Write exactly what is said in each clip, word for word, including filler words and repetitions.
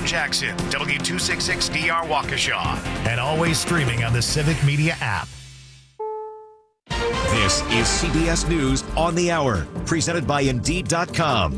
John Jackson, W two sixty-six D R Waukesha, and always streaming on the Civic Media app. This is C B S News on the Hour, presented by Indeed dot com.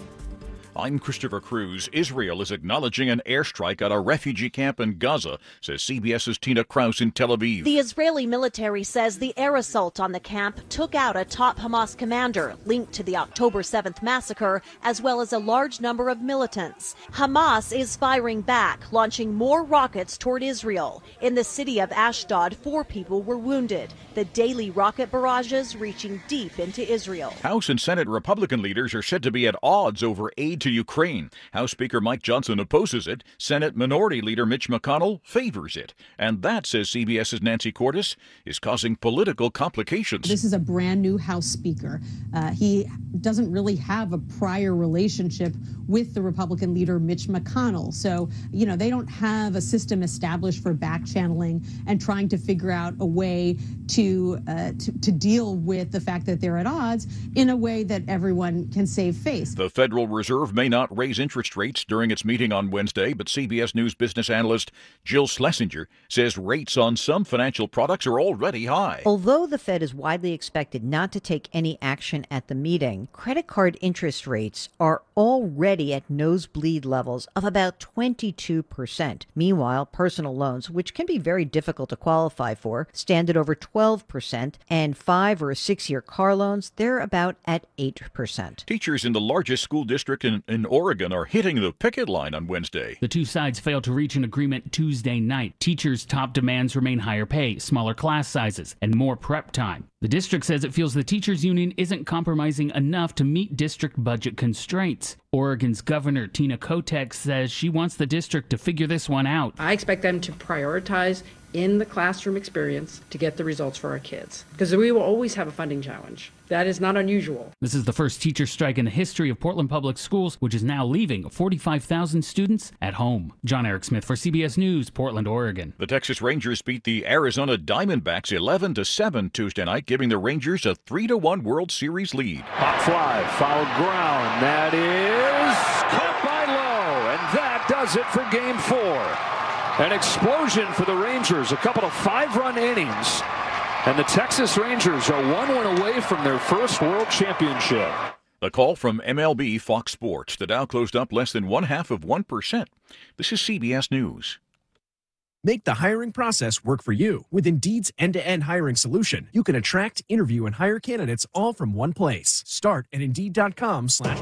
I'm Christopher Cruz. Israel is acknowledging an airstrike at a refugee camp in Gaza, says CBS's Tina Kraus in Tel Aviv. The Israeli military says the air assault on the camp took out a top Hamas commander linked to the October seventh massacre, as well as a large number of militants. Hamas is firing back, launching more rockets toward Israel. In the city of Ashdod, four people were wounded. The daily rocket barrages reaching deep into Israel. House and Senate Republican leaders are said to be at odds over aid to Ukraine. House Speaker Mike Johnson opposes it. Senate Minority Leader Mitch McConnell favors it. And that, says CBS's Nancy Cordes, is causing political complications. This is a brand new House Speaker. Uh, he doesn't really have a prior relationship with the Republican leader Mitch McConnell. So, you know, they don't have a system established for back channeling and trying to figure out a way to, uh, to, to deal with the fact that they're at odds in a way that everyone can save face. The Federal Reserve may not raise interest rates during its meeting on Wednesday, but C B S News business analyst Jill Schlesinger says rates on some financial products are already high. Although the Fed is widely expected not to take any action at the meeting, credit card interest rates are already at nosebleed levels of about twenty-two percent. Meanwhile, personal loans, which can be very difficult to qualify for, stand at over twelve percent, and five or six-year car loans, they're about at eight percent. Teachers in the largest school district in in Oregon are hitting the picket line on Wednesday. The two sides failed to reach an agreement Tuesday night. Teachers' top demands remain higher pay, smaller class sizes, and more prep time. The district says it feels the teachers' union isn't compromising enough to meet district budget constraints. Oregon's Governor Tina Kotek says she wants the district to figure this one out. I expect them to prioritize in the classroom experience to get the results for our kids, because we will always have a funding challenge. That is not unusual. This is the first teacher strike in the history of Portland Public Schools, which is now leaving forty-five thousand students at home. John Eric Smith for C B S News, Portland, Oregon. The Texas Rangers beat the Arizona Diamondbacks eleven to seven Tuesday night, giving the Rangers a three to one World Series lead. Hot fly, foul ground. That is caught by Lowe, and that does it for game four. An explosion for the Rangers, a couple of five-run innings, and the Texas Rangers are one win away from their first World Championship. A call from M L B Fox Sports. The Dow closed up less than one half of one percent. This is C B S News. Make the hiring process work for you. With Indeed's end-to-end hiring solution, you can attract, interview, and hire candidates all from one place. Start at Indeed dot com slash...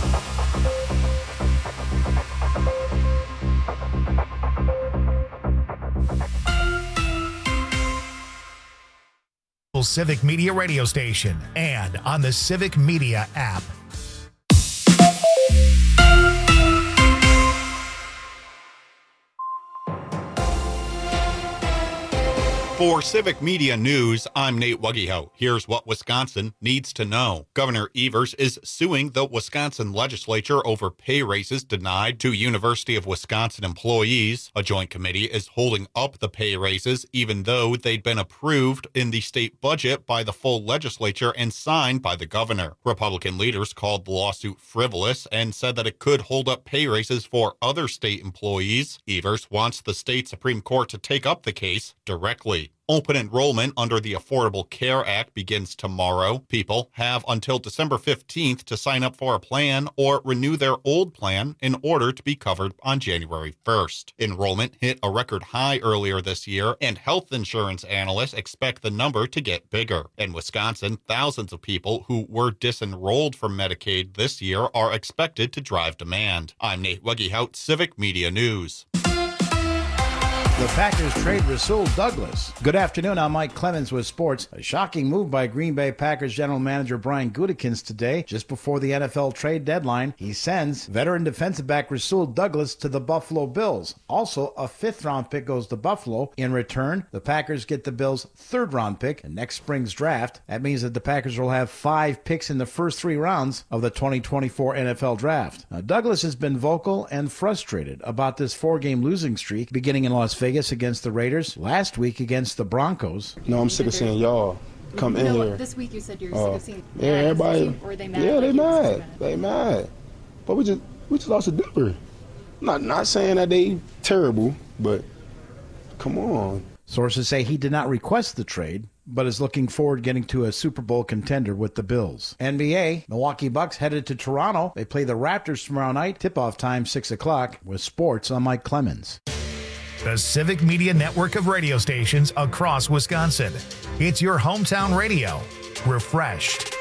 Civic Media radio station and on the Civic Media app. For Civic Media News, I'm Nate Wuggehout. Here's what Wisconsin needs to know. Governor Evers is suing the Wisconsin legislature over pay raises denied to University of Wisconsin employees. A joint committee is holding up the pay raises, even though they'd been approved in the state budget by the full legislature and signed by the governor. Republican leaders called the lawsuit frivolous and said that it could hold up pay raises for other state employees. Evers wants the state Supreme Court to take up the case directly. Open enrollment under the Affordable Care Act begins tomorrow. People have until December fifteenth to sign up for a plan or renew their old plan in order to be covered on January first. Enrollment hit a record high earlier this year, and health insurance analysts expect the number to get bigger. In Wisconsin, thousands of people who were disenrolled from Medicaid this year are expected to drive demand. I'm Nate Wuggehout, Civic Media News. The Packers trade Rasul Douglas. Good afternoon, I'm Mike Clemens with sports. A shocking move by Green Bay Packers general manager Brian Gutekunst today, just before the N F L trade deadline. He sends veteran defensive back Rasul Douglas to the Buffalo Bills. Also, a fifth-round pick goes to Buffalo. In return, the Packers get the Bills' third-round pick in next spring's draft. That means that the Packers will have five picks in the first three rounds of the twenty twenty-four N F L draft. Now, Douglas has been vocal and frustrated about this four-game losing streak beginning in Las Vegas against the Raiders, last week against the Broncos. No, I'm sick of seeing y'all come in no, here. This week you said you're uh, sick of seeing yeah, everybody. Or are they mad? Yeah, like they mad. mad. They mad. But we just we just lost a Denver. Not not saying that they terrible, but come on. Sources say he did not request the trade, but is looking forward getting to a Super Bowl contender with the Bills. N B A, Milwaukee Bucks headed to Toronto. They play the Raptors tomorrow night. Tip-off time, six o'clock. With sports, I'm Mike Clemens. The Civic Media network of radio stations across Wisconsin. It's your hometown radio. Refreshed.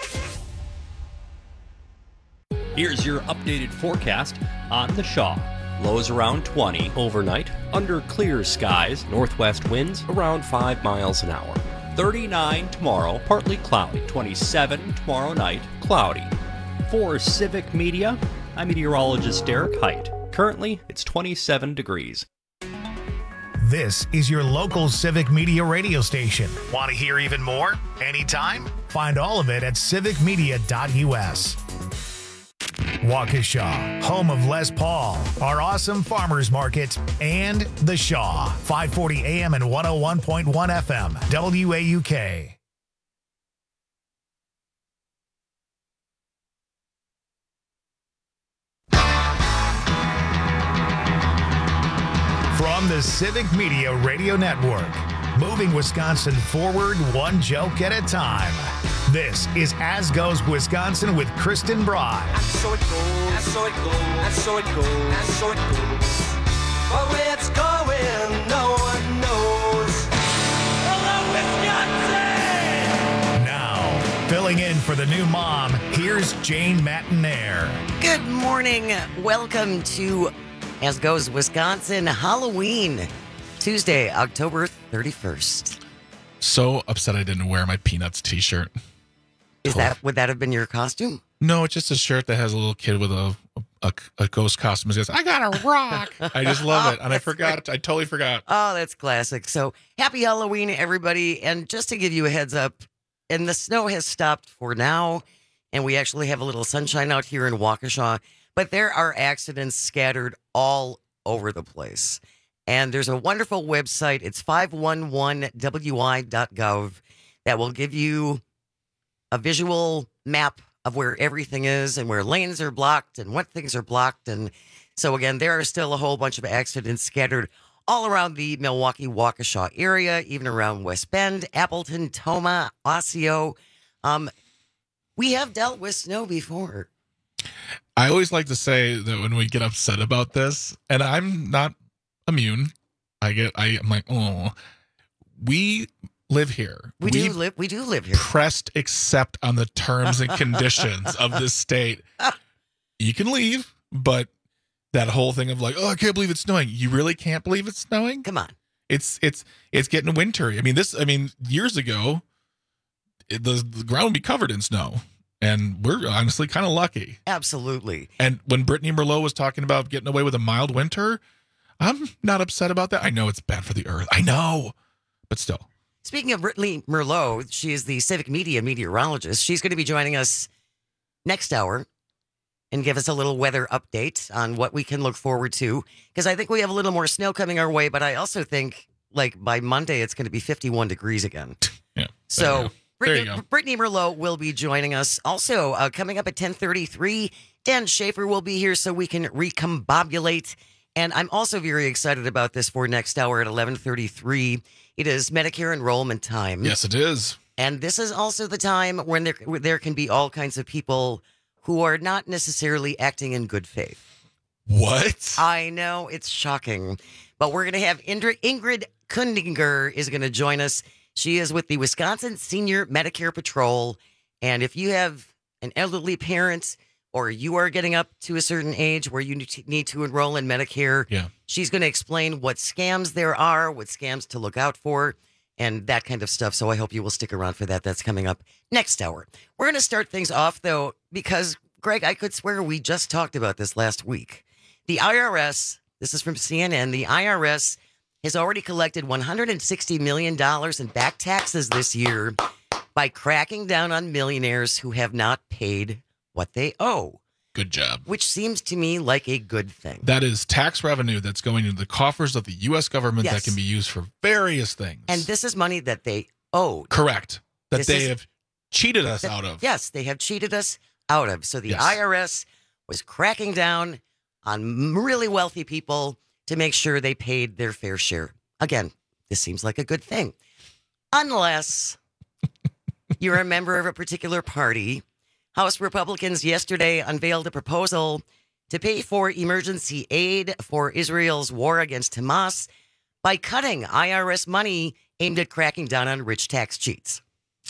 Here's your updated forecast on the Shaw. Lows around twenty overnight, under clear skies, northwest winds around five miles an hour. thirty-nine tomorrow, partly cloudy. twenty-seven tomorrow night, cloudy. For Civic Media, I'm meteorologist Derek Height. Currently, it's twenty-seven degrees. This is your local Civic Media radio station. Want to hear even more? Anytime? Find all of it at civic media dot u s. Waukesha, home of Les Paul, our awesome farmers market, and The Shaw, five forty A M and one oh one point one F M, W A U K. From the Civic Media Radio Network, moving Wisconsin forward one joke at a time. This is As Goes Wisconsin with Kristen Bry. And so it goes, and so it goes, and so it goes, and so it goes. But where it's going, no one knows. Hello, Wisconsin! Now, filling in for the new mom, here's Jane Matinaire. Good morning. Welcome to As Goes Wisconsin Halloween, Tuesday, October thirty-first. So upset I didn't wear my Peanuts t-shirt. Is that would that have been your costume? No, it's just a shirt that has a little kid with a a, a ghost costume. It says, "I got a rock." I just love it, and I forgot. Great. I totally forgot. Oh, that's classic. So happy Halloween, everybody! And just to give you a heads up, and the snow has stopped for now, and we actually have a little sunshine out here in Waukesha. But there are accidents scattered all over the place. And there's a wonderful website. It's five one one W I dot gov that will give you a visual map of where everything is and where lanes are blocked and what things are blocked. And so, again, there are still a whole bunch of accidents scattered all around the Milwaukee-Waukesha area, even around West Bend, Appleton, Toma, Osseo. Um, we have dealt with snow before. I always like to say that when we get upset about this, and I'm not immune, I get, I, I'm like, oh, we live here. We We've do live. We do live here. Pressed accept on the terms and conditions of this state. You can leave, but that whole thing of like, oh, I can't believe it's snowing. You really can't believe it's snowing? Come on. It's it's it's getting wintry. I mean, this. I mean, years ago, it, the, the ground would be covered in snow. And we're honestly kind of lucky. Absolutely. And when Brittany Merlot was talking about getting away with a mild winter, I'm not upset about that. I know it's bad for the earth. I know. But still. Speaking of Brittany Merlot, she is the Civic Media meteorologist. She's going to be joining us next hour and give us a little weather update on what we can look forward to. Because I think we have a little more snow coming our way, but I also think like by Monday it's going to be fifty-one degrees again. Yeah. So Brittany, Brittany Merlot will be joining us. Also, uh, coming up at ten thirty-three, Dan Schaefer will be here so we can recombobulate. And I'm also very excited about this for next hour at eleven thirty-three. It is Medicare enrollment time. Yes, it is. And this is also the time when there, where there can be all kinds of people who are not necessarily acting in good faith. What? I know, it's shocking. But we're going to have Ingrid, Ingrid Kundinger is going to join us. She is with the Wisconsin Senior Medicare Patrol. And if you have an elderly parent or you are getting up to a certain age where you need to enroll in Medicare, yeah. she's going to explain what scams there are, what scams to look out for, and that kind of stuff. So I hope you will stick around for that. That's coming up next hour. We're going to start things off, though, because, Greg, I could swear we just talked about this last week. The I R S, this is from C N N, the I R S has already collected one hundred sixty million dollars in back taxes this year by cracking down on millionaires who have not paid what they owe. Good job. Which seems to me like a good thing. That is tax revenue that's going into the coffers of the U S government Yes. that can be used for various things. And this is money that they owed. Correct. That This they is- have cheated us that- out of. Yes, they have cheated us out of. So the Yes. I R S was cracking down on really wealthy people to make sure they paid their fair share. Again, this seems like a good thing. Unless you're a member of a particular party. House Republicans yesterday unveiled a proposal to pay for emergency aid for Israel's war against Hamas by cutting I R S money aimed at cracking down on rich tax cheats.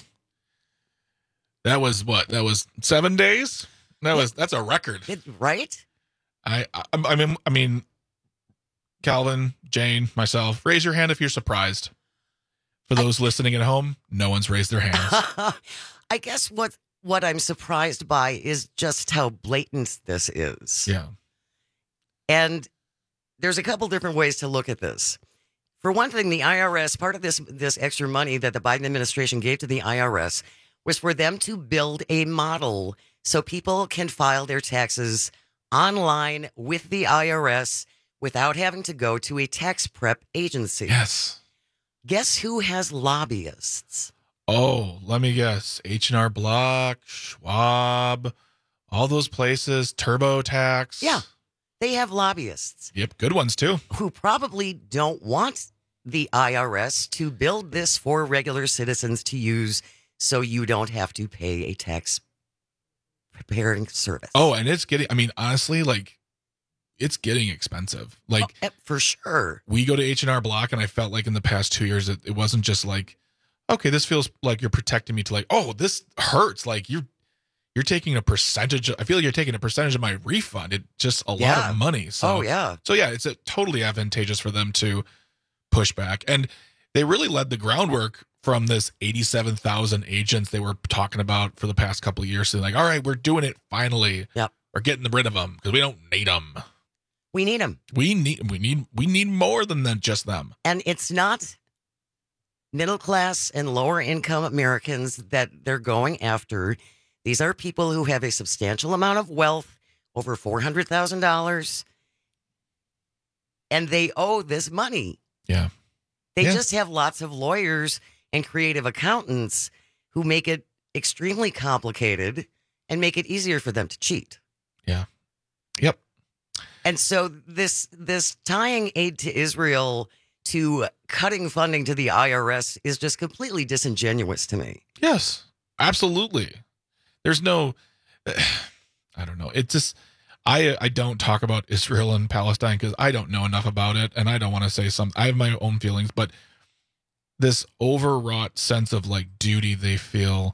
That was what? That was seven days? That was that's a record. It, right? I, I I mean I mean Calvin, Jane, myself, raise your hand if you're surprised. For those I, listening at home, no one's raised their hands. I guess what what I'm surprised by is just how blatant this is. Yeah. And there's a couple different ways to look at this. For one thing, the I R S, part of this this extra money that the Biden administration gave to the I R S was for them to build a model so people can file their taxes online with the I R S without having to go to a tax prep agency. Yes. Guess who has lobbyists? Oh, let me guess. H and R Block, Schwab, all those places, TurboTax. Yeah, they have lobbyists. Yep, good ones too. Who probably don't want the I R S to build this for regular citizens to use so you don't have to pay a tax preparing service. Oh, and it's getting, I mean, honestly, like, it's getting expensive. Like, oh, for sure. We go to H and R Block, and I felt like in the past two years, it, it wasn't just like, okay, this feels like you're protecting me to like, oh, this hurts. Like, you're you're taking a percentage. Of, I feel like you're taking a percentage of my refund. It's just a yeah. lot of money. So, oh, yeah. So, yeah, it's a, totally advantageous for them to push back. And they really led the groundwork from this eighty-seven thousand agents they were talking about for the past couple of years. So, like, all right, we're doing it finally. Yep. We're getting rid of them because we don't need them. We need them. We need we need we need more than than just them. And it's not middle class and lower income Americans that they're going after. These are people who have a substantial amount of wealth, over four hundred thousand dollars, and they owe this money. Yeah. They yeah. just have lots of lawyers and creative accountants who make it extremely complicated and make it easier for them to cheat. Yeah. Yep. And so this this tying aid to Israel to cutting funding to the I R S is just completely disingenuous to me. Yes, absolutely. There's no, I don't know. It just, I I don't talk about Israel and Palestine because I don't know enough about it, and I don't want to say something. I have my own feelings, but this overwrought sense of like duty they feel,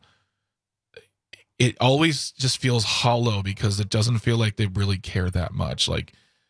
it always just feels hollow because it doesn't feel like they really care that much. Like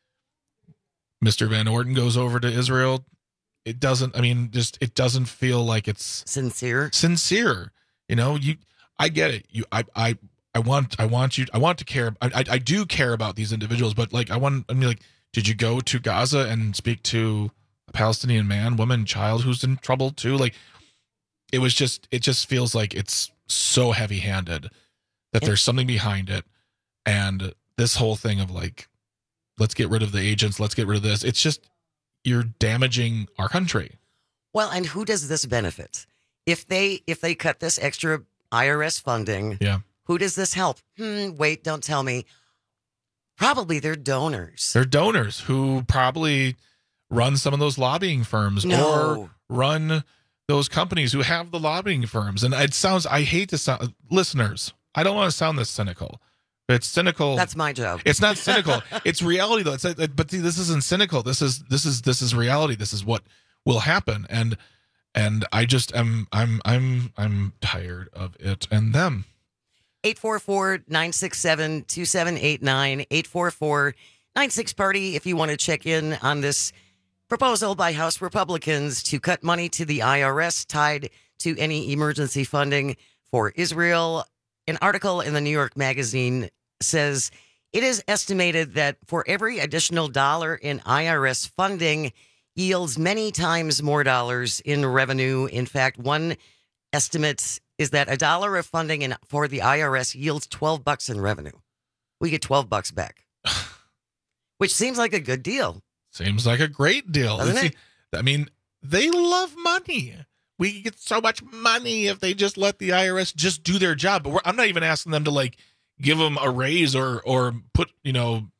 Mister Van Orden goes over to Israel. It doesn't, I mean, just, it doesn't feel like it's sincere, sincere. You know, you, I get it. You, I, I, I want, I want you, I want to care. I, I, I do care about these individuals, but like, I want, I mean, like, did you go to Gaza and speak to a Palestinian man, woman, child who's in trouble too? Like, it was just, it just feels like it's so heavy handed that there's something behind it. And this whole thing of like, let's get rid of the agents, let's get rid of this. It's just, you're damaging our country. Well, and who does this benefit? If they if they cut this extra I R S funding, yeah. who does this help? Hmm, wait, don't tell me. Probably their donors. They're donors who probably run some of those lobbying firms no. or run those companies who have the lobbying firms. And it sounds, I hate to sound, listeners, I don't want to sound this cynical. But it's cynical. That's my job. It's not cynical. It's reality, though. It's like, but see, this isn't cynical. This is this is this is reality. This is what will happen. And and I just am I'm I'm I'm tired of it and them. eight four four, nine six seven, two seven eight nine, eight four four, nine six party if you want to check in on this proposal by House Republicans to cut money to the I R S tied to any emergency funding for Israel. An article in the New York Magazine says it is estimated that for every additional dollar in I R S funding yields many times more dollars in revenue. In fact, one estimate is that a dollar of funding in, for the I R S yields twelve bucks in revenue. We get twelve bucks back, which seems like a good deal. Seems like a great deal. Doesn't See, it? I mean, they love money. We could get so much money if they just let the I R S just do their job. But we're, I'm not even asking them to like give them a raise or or put, you know,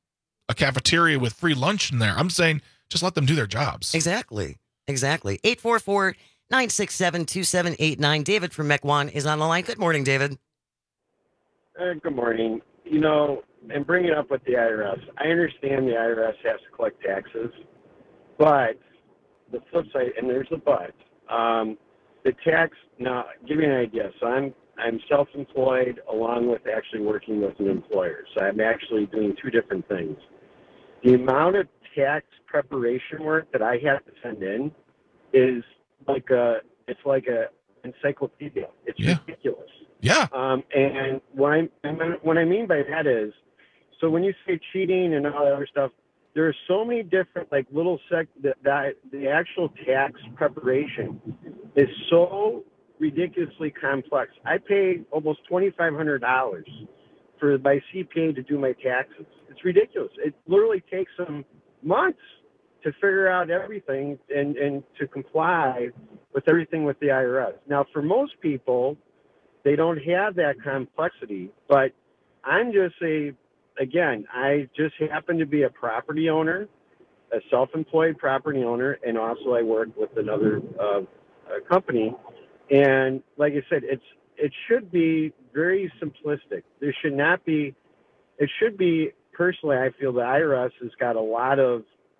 a cafeteria with free lunch in there. I'm saying just let them do their jobs. Exactly. Exactly. eight four four, nine six seven, two seven eight nine. David from Mequon is on the line. Good morning, David. Uh, good morning. You know, and bring it up with the I R S. I understand the I R S has to collect taxes, but the flip side, and there's a but, um, the tax, now, give you an idea. So I'm I'm self-employed along with actually working with an employer. So I'm actually doing two different things. The amount of tax preparation work that I have to send in is like a, it's like a encyclopedia. It's yeah. ridiculous. Yeah. Um, and what I, what I mean by that is, so when you say cheating and all that other stuff, there are so many different, like, little sec, that, that the actual tax preparation is so ridiculously complex. I paid almost twenty-five hundred dollars for my C P A to do my taxes. It's ridiculous. It literally takes them months to figure out everything and, and to comply with everything with the I R S. Now, for most people, they don't have that complexity, but I'm just a, again, I just happen to be a property owner, a self-employed property owner, and also I work with another uh, company. And like I said, it's it should be very simplistic. There should not be, it should be, personally, I feel the I R S has got a lot of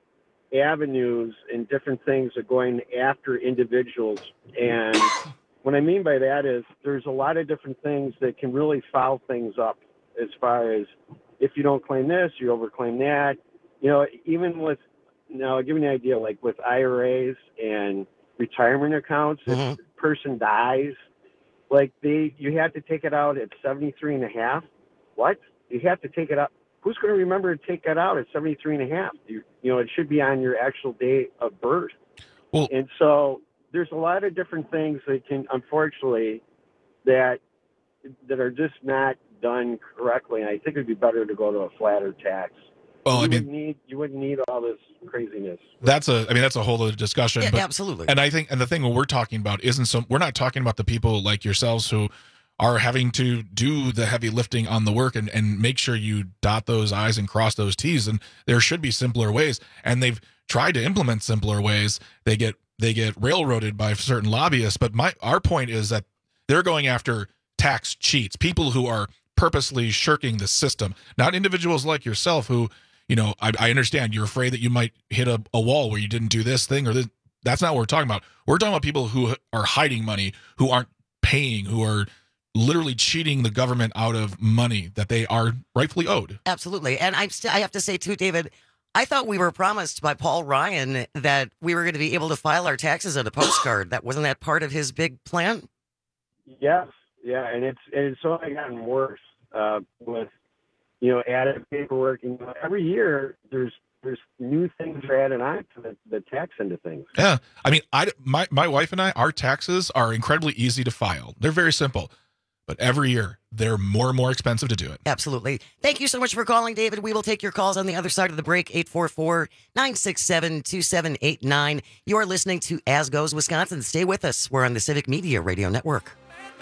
avenues and different things of going after individuals. And what I mean by that is there's a lot of different things that can really foul things up as far as if you don't claim this, you overclaim that. You know, even with, now I'll give you an idea, like with I R As and retirement accounts, mm-hmm. if the person dies, like they, you have to take it out at seventy-three and a half. What? You have to take it out. Who's going to remember to take that out at seventy-three and a half? You, you know, it should be on your actual day of birth. Well, and so there's a lot of different things that can, unfortunately, that that are just not done correctly. And I think it'd be better to go to a flatter tax. Well, you I mean, would need you wouldn't need all this craziness. That's a, I mean, that's a whole other discussion. Yeah, but, absolutely. And I think, and the thing we're talking about isn't so, we're not talking about the people like yourselves who are having to do the heavy lifting on the work and, and make sure you dot those I's and cross those T's. And there should be simpler ways. And they've tried to implement simpler ways. They get, they get railroaded by certain lobbyists. But my, our point is that they're going after tax cheats, people who are purposely shirking the system, not individuals like yourself who, you know, I, I understand you're afraid that you might hit a, a wall where you didn't do this thing or this. That's not what we're talking about. We're talking about people who are hiding money, who aren't paying, who are literally cheating the government out of money that they are rightfully owed. Absolutely. And I'm st- I have to say, too, David, I thought we were promised by Paul Ryan that we were going to be able to file our taxes on a postcard. That wasn't that part of his big plan? Yes. Yeah. And it's, and it's only gotten worse uh, with, you know, added paperwork. And you know, every year there's there's new things are added on to the, the tax end of things. Yeah. I mean, I, my, my wife and I, our taxes are incredibly easy to file. They're very simple. But every year, they're more and more expensive to do it. Absolutely. Thank you so much for calling, David. We will take your calls on the other side of the break, eight four four, nine six seven, two seven eight nine. You're listening to As Goes Wisconsin. Stay with us. We're on the Civic Media Radio Network.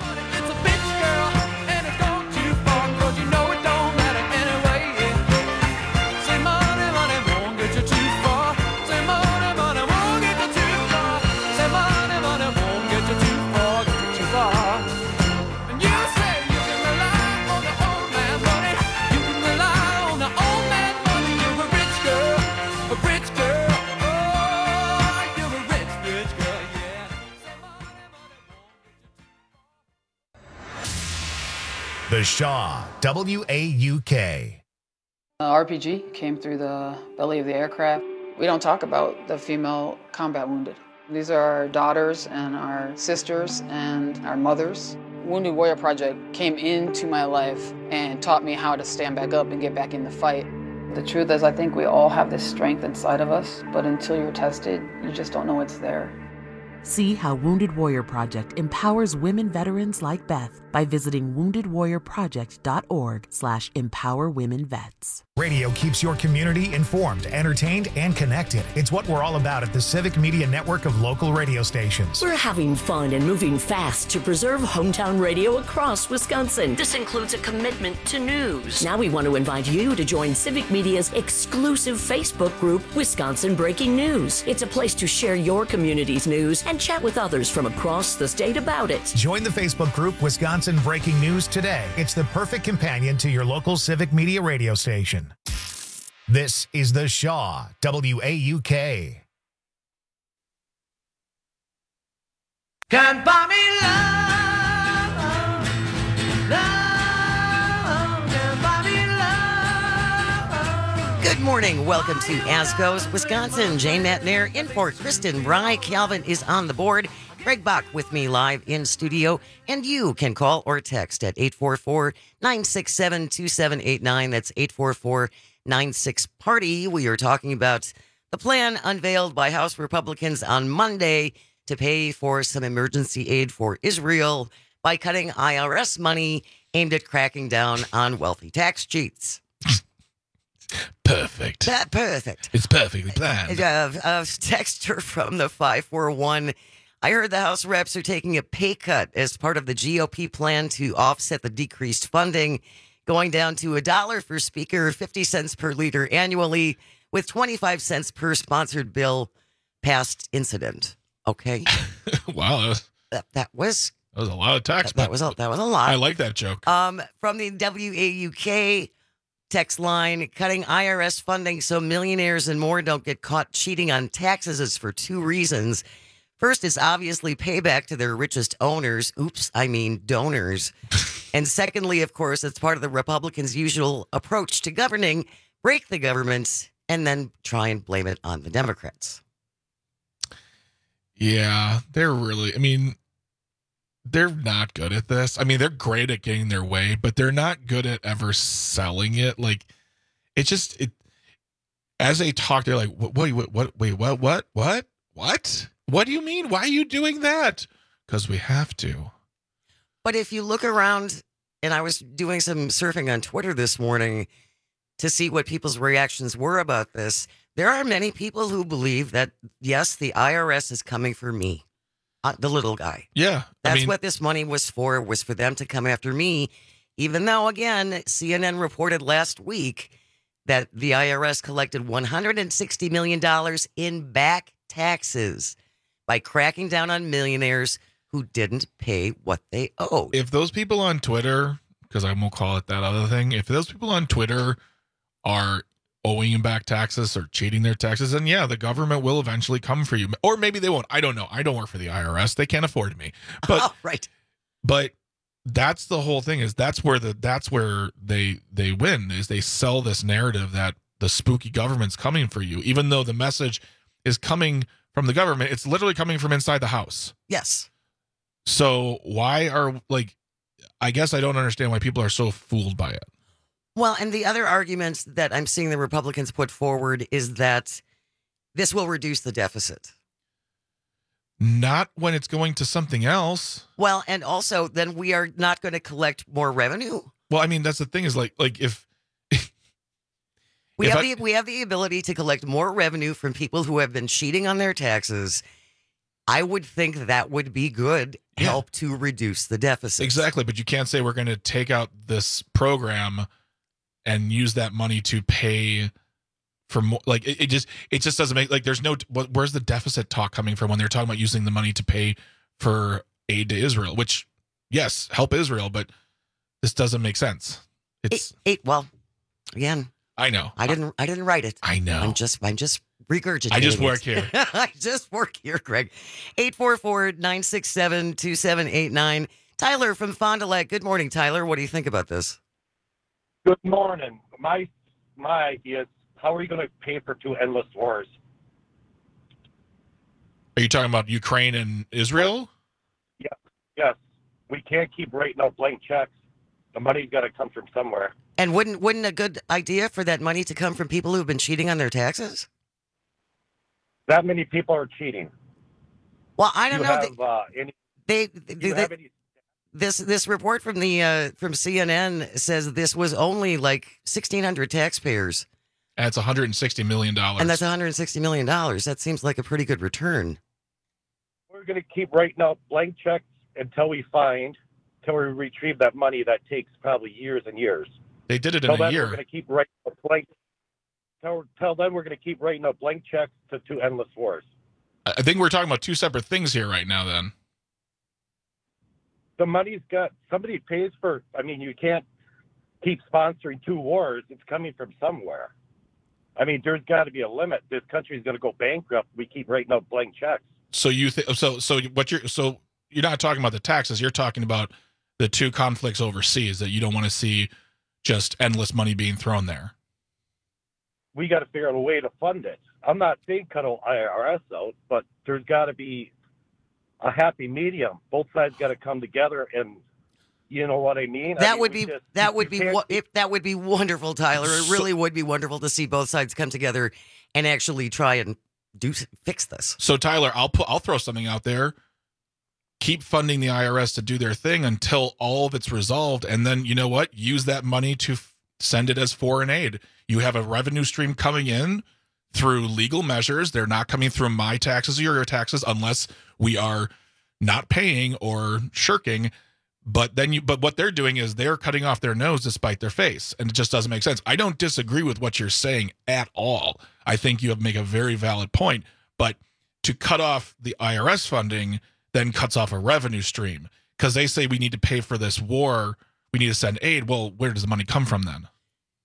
The Shaw, W A U K. Uh, R P G came through the belly of the aircraft. We don't talk about the female combat wounded. These are our daughters and our sisters and our mothers. Wounded Warrior Project came into my life and taught me how to stand back up and get back in the fight. The truth is, I think we all have this strength inside of us, but until you're tested, you just don't know it's there. See how Wounded Warrior Project empowers women veterans like Beth. by visiting wounded warrior project dot org slash empower women vets. Radio keeps your community informed, entertained, and connected. It's what we're all about at the Civic Media Network of local radio stations. We're having fun and moving fast to preserve hometown radio across Wisconsin. This includes a commitment to news. Now we want to invite you to join Civic Media's exclusive Facebook group, Wisconsin Breaking News. It's a place to share your community's news and chat with others from across the state about it. Join the Facebook group Wisconsin Breaking News today. It's the perfect companion to your local Civic Media radio station. This is The Shaw, W A U K. Can't buy me love, love, can't buy me love. Good morning. Welcome to As Goes Wisconsin. Jane Matnair in for Kristen Bry. Calvin is on the board. Greg Bach with me live in studio. And you can call or text at eight four four, nine six seven, two seven eight nine. That's eight four four, nine six, party. We are talking about the plan unveiled by House Republicans on Monday to pay for some emergency aid for Israel by cutting I R S money aimed at cracking down on wealthy tax cheats. Perfect. That perfect. It's perfectly planned. Uh, uh, texter from the five four one. I heard the House reps are taking a pay cut as part of the G O P plan to offset the decreased funding, going down to a dollar for Speaker, fifty cents per liter annually, with twenty-five cents per sponsored bill past incident. Okay. Wow. That was, that, that was that was a lot of tax. That, that was a, that was a lot. I like that joke. Um, from the W A U K text line, cutting I R S funding so millionaires and more don't get caught cheating on taxes is for two reasons. First, it's obviously payback to their richest owners. Oops, I mean donors. And secondly, of course, it's part of the Republicans' usual approach to governing, break the government, and then try and blame it on the Democrats. Yeah, they're really, I mean, they're not good at this. I mean, they're great at getting their way, but they're not good at ever selling it. Like, it just, it, as they talk, they're like, wait, what, what, wait, what, what, what, what? What do you mean? Why are you doing that? Because we have to. But if you look around, and I was doing some surfing on Twitter this morning to see what people's reactions were about this, there are many people who believe that, yes, the I R S is coming for me, uh, the little guy. Yeah. That's I mean, what this money was for, was for them to come after me, even though, again, C N N reported last week that the I R S collected one hundred sixty million dollars in back taxes by cracking down on millionaires who didn't pay what they owed. If those people on Twitter, because I won't call it that other thing, if those people on Twitter are owing back taxes or cheating their taxes, then yeah, the government will eventually come for you. Or maybe they won't. I don't know. I don't work for the I R S. They can't afford me. But oh, right. But that's the whole thing, is that's where the that's where they they win, is they sell this narrative that the spooky government's coming for you, even though the message is coming from the government. It's literally coming from inside the house. Yes. So why are, like, I guess I don't understand why people are so fooled by it. Well, and the other arguments that I'm seeing the Republicans put forward is that this will reduce the deficit. Not when it's going to something else. Well, and also then we are not going to collect more revenue. Well, I mean, that's the thing, is like, like if we if have I, the we have the ability to collect more revenue from people who have been cheating on their taxes. I would think that would be good yeah. help to reduce the deficit. Exactly, but you can't say we're going to take out this program and use that money to pay for more. Like, it, it just it just doesn't make, like, there's no, where's the deficit talk coming from when they're talking about using the money to pay for aid to Israel, which, yes, help Israel, but this doesn't make sense. It's eight, eight well, again, I know. I didn't I didn't write it. I know. I'm just I'm just regurgitating. I just work it. here. I just work here, Greg. eight four four, nine six seven, two seven eight nine. Tyler from Fond du Lac. Good morning, Tyler. What do you think about this? Good morning. My my idea is, how are you going to pay for two endless wars? Are you talking about Ukraine and Israel? Yes. Yes. We can't keep writing out blank checks. The money's got to come from somewhere. And wouldn't wouldn't a good idea for that money to come from people who've been cheating on their taxes? That many people are cheating. Well, I don't you know. Have, they, uh, any, they, do they, you they, have any This this report from the uh, from C N N says this was only like sixteen hundred taxpayers. That's one hundred sixty million dollars. And that's one hundred sixty million dollars. That seems like a pretty good return. We're going to keep writing out blank checks until we find, until we retrieve that money. That takes probably years and years. They did it in Till a then, year. We're going to keep writing out blank. Till, till then, we're going to keep writing out blank checks to two endless wars. I think we're talking about two separate things here right now, then. The money's got, somebody pays for, I mean, you can't keep sponsoring two wars. It's coming from somewhere. I mean, there's got to be a limit. This country's going to go bankrupt. We keep writing out blank checks. So you think so? So what you're so you're not talking about the taxes. You're talking about the two conflicts overseas that you don't want to see just endless money being thrown there. We got to figure out a way to fund it. I'm not saying cut I R S out, but there's got to be a happy medium. Both sides got to come together, and you know what I mean. That I mean, would we be just, that would be can't- wo- if that would be wonderful, Tyler. It So- really would be wonderful to see both sides come together and actually try and do fix this. So Tyler, I'll put I'll throw something out there. Keep funding the I R S to do their thing until all of it's resolved, and then you know what? Use that money to f- send it as foreign aid. You have a revenue stream coming in through legal measures. They're not coming through my taxes or your taxes unless we are not paying or shirking. But then you, but what they're doing is they're cutting off their nose to spite their face, and it just doesn't make sense. I don't disagree with what you're saying at all. I think you have make a very valid point. But to cut off the I R S funding then cuts off a revenue stream because they say we need to pay for this war. We need to send aid. Well, where does the money come from then?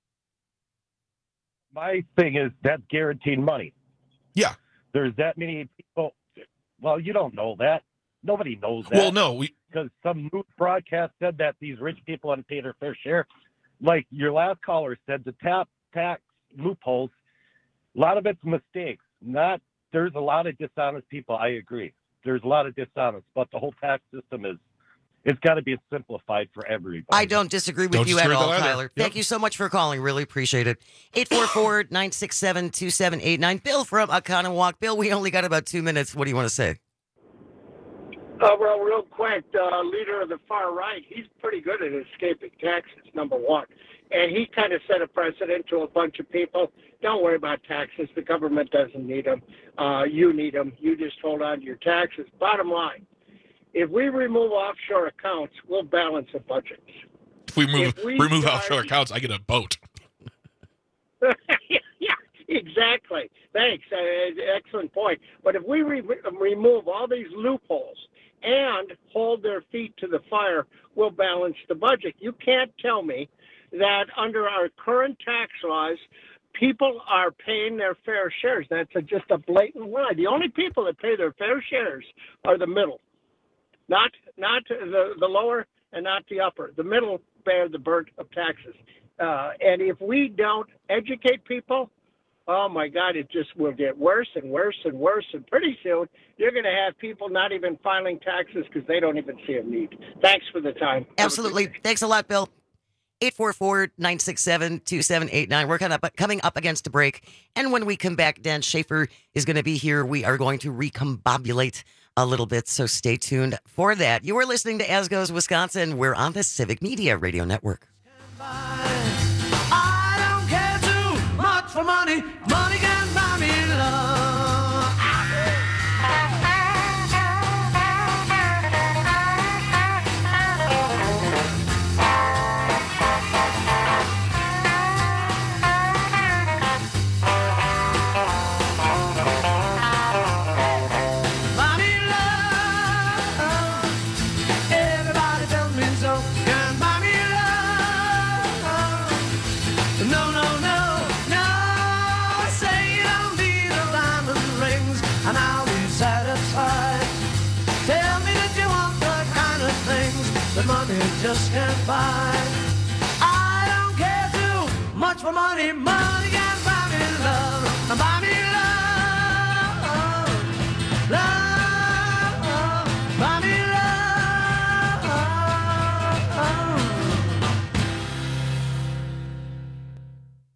My thing is that's guaranteed money. Yeah. There's that many people. Well, you don't know that. Nobody knows that. Well, no, we because some news broadcast said that these rich people hadn't paid their fair share. Like your last caller said, the tap tax loopholes. A lot of it's mistakes. Not there's a lot of dishonest people. I agree. There's a lot of dishonest, but the whole tax system is. It's got to be simplified for everybody. I don't disagree with Don't you at disagree with all, that either. Tyler. Yep. Thank you so much for calling. Really appreciate it. eight four four, nine six seven, two seven eight nine. Bill from Oconomowoc. Bill, we only got about two minutes. What do you want to say? Uh, well, real quick, uh, leader of the far right, he's pretty good at escaping taxes, number one. And he kind of set a precedent to a bunch of people. Don't worry about taxes. The government doesn't need them. Uh, you need them. You just hold on to your taxes. Bottom line, if we remove offshore accounts, we'll balance the budget. If we move If we remove start- offshore accounts, I get a boat. Yeah, exactly. Thanks. Uh, excellent point. But if we re- remove all these loopholes and hold their feet to the fire, we'll balance the budget. You can't tell me that under our current tax laws, people are paying their fair shares. That's a, just a blatant lie. The only people that pay their fair shares are the middle, not not the, the lower and not the upper. The middle bear the burden of taxes. Uh, and if we don't educate people, oh my God, it just will get worse and worse and worse. And pretty soon, you're going to have people not even filing taxes because they don't even see a need. Thanks for the time. Absolutely. Thanks a lot, Bill. eight four four, nine six seven, two seven eight nine. We're kind of coming up against a break. And when we come back, Dan Schaefer is going to be here. We are going to recombobulate a little bit, so stay tuned for that. You are listening to As Goes Wisconsin. We're on the Civic Media Radio Network. I don't care too much for money. Money can buy me love. Buy me love. Everybody tells me so. Can buy me love. No, no, no, no. Say you don't need no diamond rings, and I'll be satisfied. Tell me that you want the kind of things that money just can't buy. I don't care too much for money. Money can buy me love. Buy me love. Love. Buy me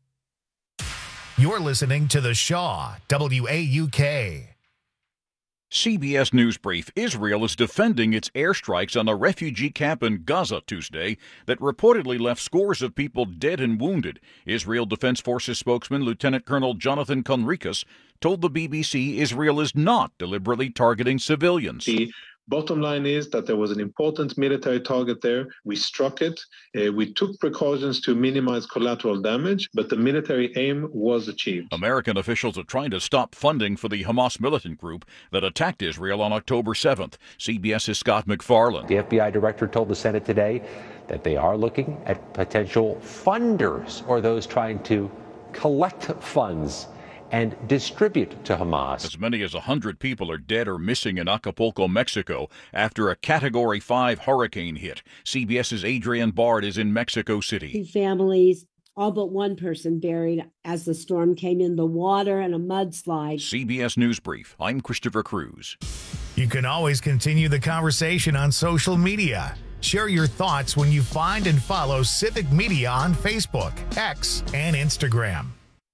love. You're listening to The Shaw, W A U K. C B S News Brief. Israel is defending its airstrikes on a refugee camp in Gaza Tuesday that reportedly left scores of people dead and wounded. Israel Defense Forces spokesman Lieutenant Colonel Jonathan Conricus told the B B C Israel is not deliberately targeting civilians. The bottom line is that there was an important military target there. We struck it. Uh, we took precautions to minimize collateral damage, but the military aim was achieved. American officials are trying to stop funding for the Hamas militant group that attacked Israel on October seventh. CBS's Scott McFarland. The F B I director told the Senate today that they are looking at potential funders or those trying to collect funds and distribute to Hamas. As many as one hundred people are dead or missing in Acapulco, Mexico, after a Category five hurricane hit. CBS's Adrienne Bard is in Mexico City. Two families, all but one person buried as the storm came in, the water and a mudslide. C B S News Brief. I'm Christopher Cruz. You can always continue the conversation on social media. Share your thoughts when you find and follow Civic Media on Facebook, X, and Instagram.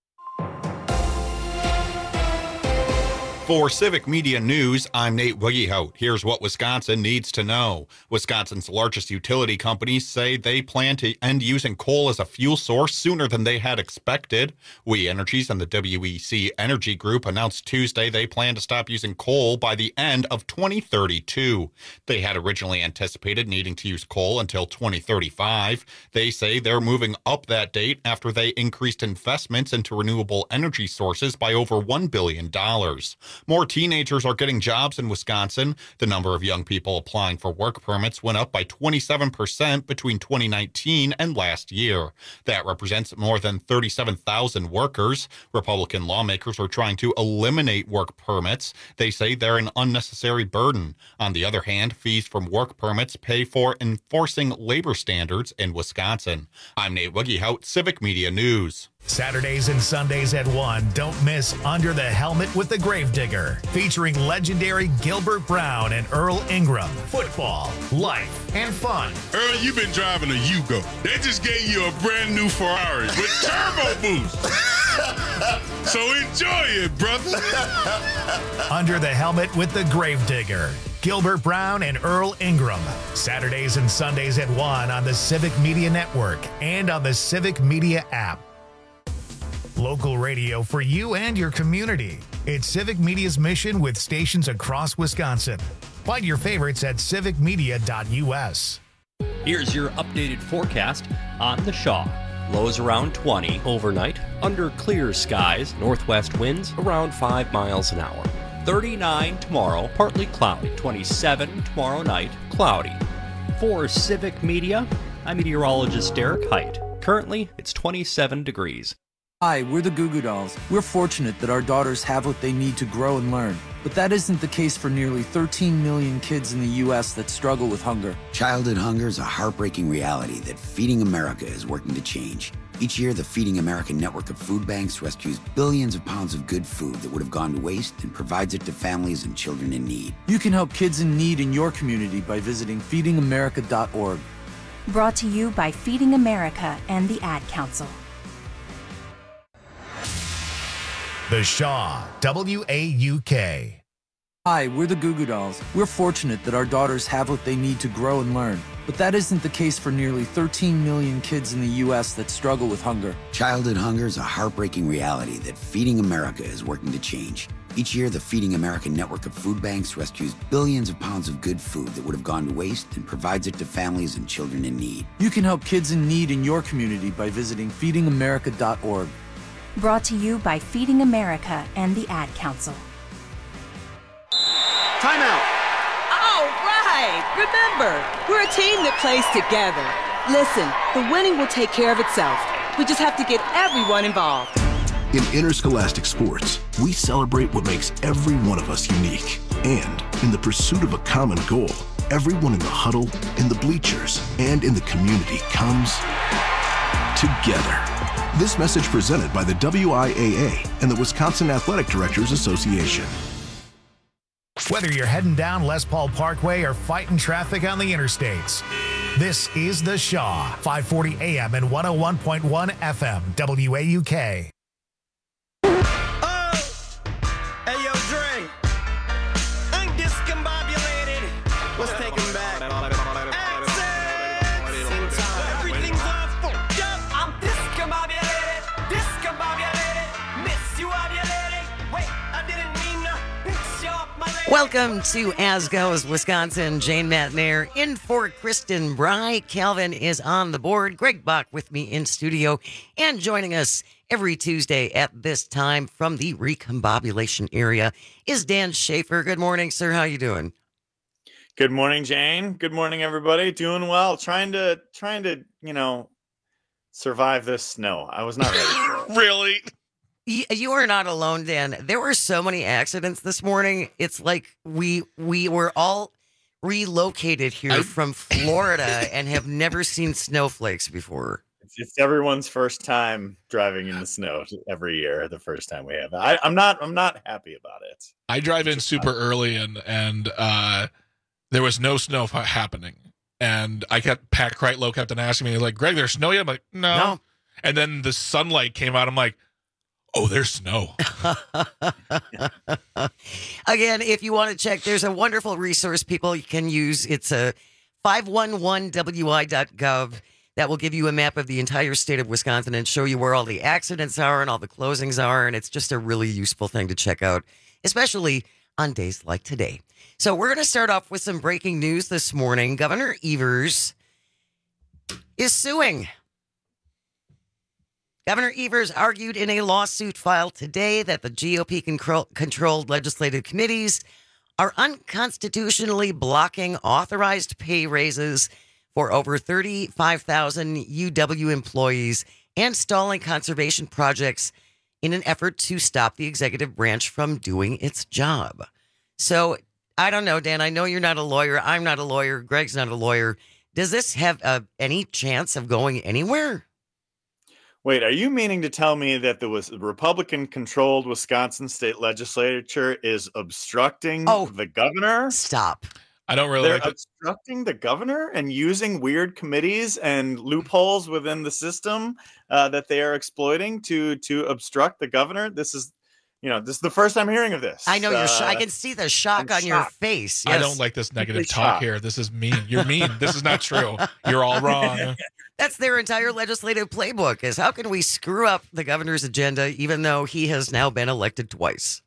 For Civic Media News, I'm Nate Wiggyhout. Here's what Wisconsin needs to know. Wisconsin's largest utility companies say they plan to end using coal as a fuel source sooner than they had expected. We Energies and the W E C Energy Group announced Tuesday they plan to stop using coal by the end of twenty thirty-two. They had originally anticipated needing to use coal until twenty thirty-five. They say they're moving up that date after they increased investments into renewable energy sources by over one billion dollars. More teenagers are getting jobs in Wisconsin. The number of young people applying for work permits went up by twenty-seven percent between twenty nineteen and last year. That represents more than thirty-seven thousand workers. Republican lawmakers are trying to eliminate work permits. They say they're an unnecessary burden. On the other hand, fees from work permits pay for enforcing labor standards in Wisconsin. I'm Nate Wiggyhout, Civic Media News. Saturdays and Sundays at one, don't miss Under the Helmet with the Gravedigger, featuring legendary Gilbert Brown and Earl Ingram. Football, life, and fun. Earl, you've been driving a Yugo. They just gave you a brand new Ferrari with turbo boost. So enjoy it, brother. Under the Helmet with the Gravedigger. Gilbert Brown and Earl Ingram. Saturdays and Sundays at one on the Civic Media Network and on the Civic Media app. Local radio for you and your community. It's Civic Media's mission with stations across Wisconsin. Find your favorites at civic media dot u s. Here's your updated forecast on the Shaw. Lows around twenty overnight, under clear skies, northwest winds around five miles an hour. thirty-nine tomorrow, partly cloudy. twenty-seven tomorrow night, cloudy. For Civic Media, I'm meteorologist Derek Height. Currently, it's twenty-seven degrees. Hi, we're the Goo Goo Dolls. We're fortunate that our daughters have what they need to grow and learn. But that isn't the case for nearly thirteen million kids in the U S that struggle with hunger. Childhood hunger is a heartbreaking reality that Feeding America is working to change. Each year, the Feeding America network of food banks rescues billions of pounds of good food that would have gone to waste and provides it to families and children in need. You can help kids in need in your community by visiting feeding america dot org. Brought to you by Feeding America and the Ad Council. The Shaw, W A U K. Hi, we're the Goo Goo Dolls. We're fortunate that our daughters have what they need to grow and learn. But that isn't the case for nearly thirteen million kids in the U S that struggle with hunger. Childhood hunger is a heartbreaking reality that Feeding America is working to change. Each year, the Feeding America network of food banks rescues billions of pounds of good food that would have gone to waste and provides it to families and children in need. You can help kids in need in your community by visiting feeding america dot org. Brought to you by Feeding America and the Ad Council. Timeout. All right. Remember, we're a team that plays together. Listen, the winning will take care of itself. We just have to get everyone involved. In interscholastic sports, we celebrate what makes every one of us unique. And in the pursuit of a common goal, everyone in the huddle, in the bleachers, and in the community comes together. This message presented by the W I A A and the Wisconsin Athletic Directors Association. Whether you're heading down Les Paul Parkway or fighting traffic on the interstates, this is The Shaw, five forty A M and one oh one point one F M, W A U K. Oh, hey, yo, Dre. discombobulated. Let's take him back. Accents in time. Everything's all fucked up. I'm discombobulated. Discombobulated. Miss you ovulating. Wait, I didn't mean to piss you off, my lady. Welcome to As Goes Wisconsin. Jane Matnair in for Kristen Bry. Calvin is on the board. Greg Bach with me in studio. And joining us every Tuesday at this time from the recombobulation area is Dan Schaefer. Good morning, sir. How you doing? Good morning, Jane. Good morning, everybody. Doing well. Trying to, trying to, you know, survive this snow. I was not ready for it. Really? You, you are not alone, Dan. There were so many accidents this morning. It's like we we were all relocated here I- from Florida and have never seen snowflakes before. It's, it's everyone's first time driving in the snow every year. The first time we have. I, I'm not. I'm not happy about it. I drive in super early and and uh, there was no snow f- happening. And I kept, Pat Kreitlow kept on asking me, like, Greg, there's snow yet? I'm like, no. No. And then the sunlight came out. I'm like, oh, there's snow. Again, if you want to check, there's a wonderful resource people can use. It's a five one one W I dot gov that will give you a map of the entire state of Wisconsin and show you where all the accidents are and all the closings are. And it's just a really useful thing to check out, especially on days like today. So we're going to start off with some breaking news this morning. Governor Evers is suing. Governor Evers argued in a lawsuit filed today that the G O P-controlled legislative committees are unconstitutionally blocking authorized pay raises for over thirty-five thousand U W employees and stalling conservation projects in an effort to stop the executive branch from doing its job. So, I don't know, Dan. I know you're not a lawyer. I'm not a lawyer. Greg's not a lawyer. Does this have uh, any chance of going anywhere? Wait, are you meaning to tell me that the was- Republican-controlled Wisconsin state legislature is obstructing Oh, the governor? Stop. I don't really They're like it. obstructing the governor and using weird committees and loopholes within the system uh, that they are exploiting to to obstruct the governor. This is, you know, this is the first I'm hearing of this. I know you're. Sh- I Uh, can see the shock I'm on your shocked. face. I Yes. don't like this negative Complete talk shock. here. This is mean. You're mean. This is not true. You're all wrong. That's their entire legislative playbook. Is how can we screw up the governor's agenda, even though he has now been elected twice?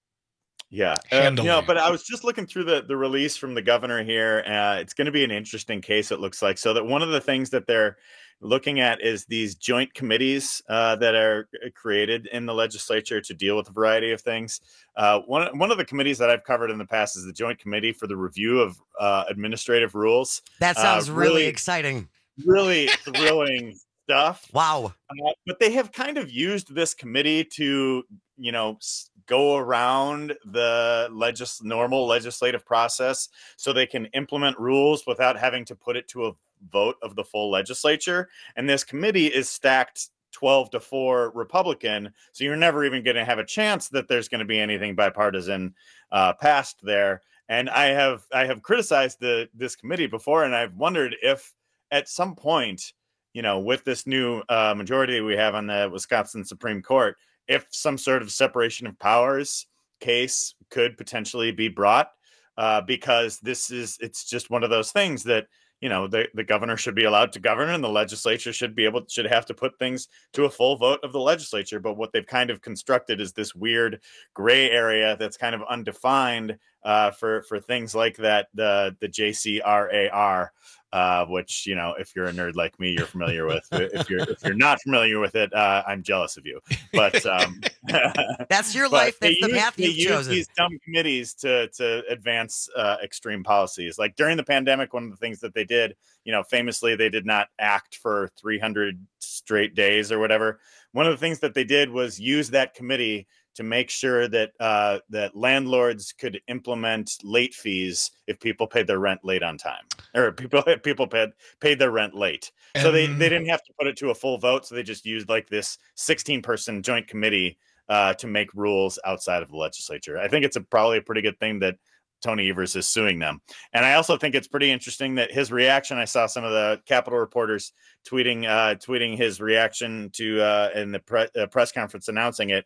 Yeah, uh, you know, but I was just looking through the, the release from the governor here. Uh, it's going to be an interesting case, it looks like. So that one of the things that they're looking at is these joint committees uh, that are created in the legislature to deal with a variety of things. Uh, one, one of the committees that I've covered in the past is the Joint Committee for the Review of uh, Administrative Rules. That sounds Uh, really, exciting. Really thrilling stuff. Wow. Uh, but they have kind of used this committee to, you know, s- go around the legis- normal legislative process so they can implement rules without having to put it to a vote of the full legislature. And this committee is stacked twelve to four Republican. So you're never even going to have a chance that there's going to be anything bipartisan uh, passed there. And I have I have criticized the this committee before, and I've wondered if at some point, you know, with this new uh, majority we have on the Wisconsin Supreme Court, if some sort of separation of powers case could potentially be brought, uh, because this is, it's just one of those things that, you know, the, the governor should be allowed to govern and the legislature should be able, should have to put things to a full vote of the legislature. But what they've kind of constructed is this weird gray area that's kind of undefined uh, for, for things like that, the, the J C R A R. Uh, which, you know, if you're a nerd like me, you're familiar with. If you're if you're not familiar with it, uh, I'm jealous of you. But um, That's your but life. they That's the use- path they you've use chosen. These dumb committees to to advance uh, extreme policies. Like during the pandemic, one of the things that they did, you know, famously, they did not act for three hundred straight days or whatever. One of the things that they did was use that committee to make sure that uh, that landlords could implement late fees if people paid their rent late on time, or people people paid paid their rent late. So they, they didn't have to put it to a full vote. So they just used like this sixteen person joint committee uh, to make rules outside of the legislature. I think it's a, probably a pretty good thing that Tony Evers is suing them. And I also think it's pretty interesting that his reaction, I saw some of the Capitol reporters tweeting uh, tweeting his reaction to uh, in the pre- uh, press conference announcing it.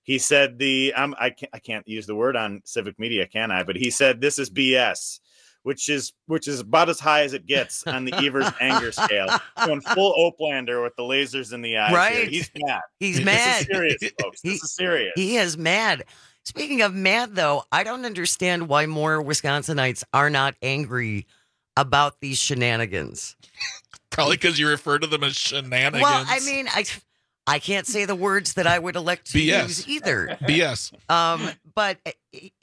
he said the um, I can't I can't use the word on civic media, can I? But he said this is B S, which is which is about as high as it gets on the Evers anger scale. Going full Oplander with the lasers in the eyes. Right. Here. He's mad. He's this mad. Is serious, folks. This He- is serious. He is mad. Speaking of mad, though, I don't understand why more Wisconsinites are not angry about these shenanigans. Probably because you refer to them as shenanigans. Well, I mean, I I can't say the words that I would elect to B S. use either. B S. Um, but uh,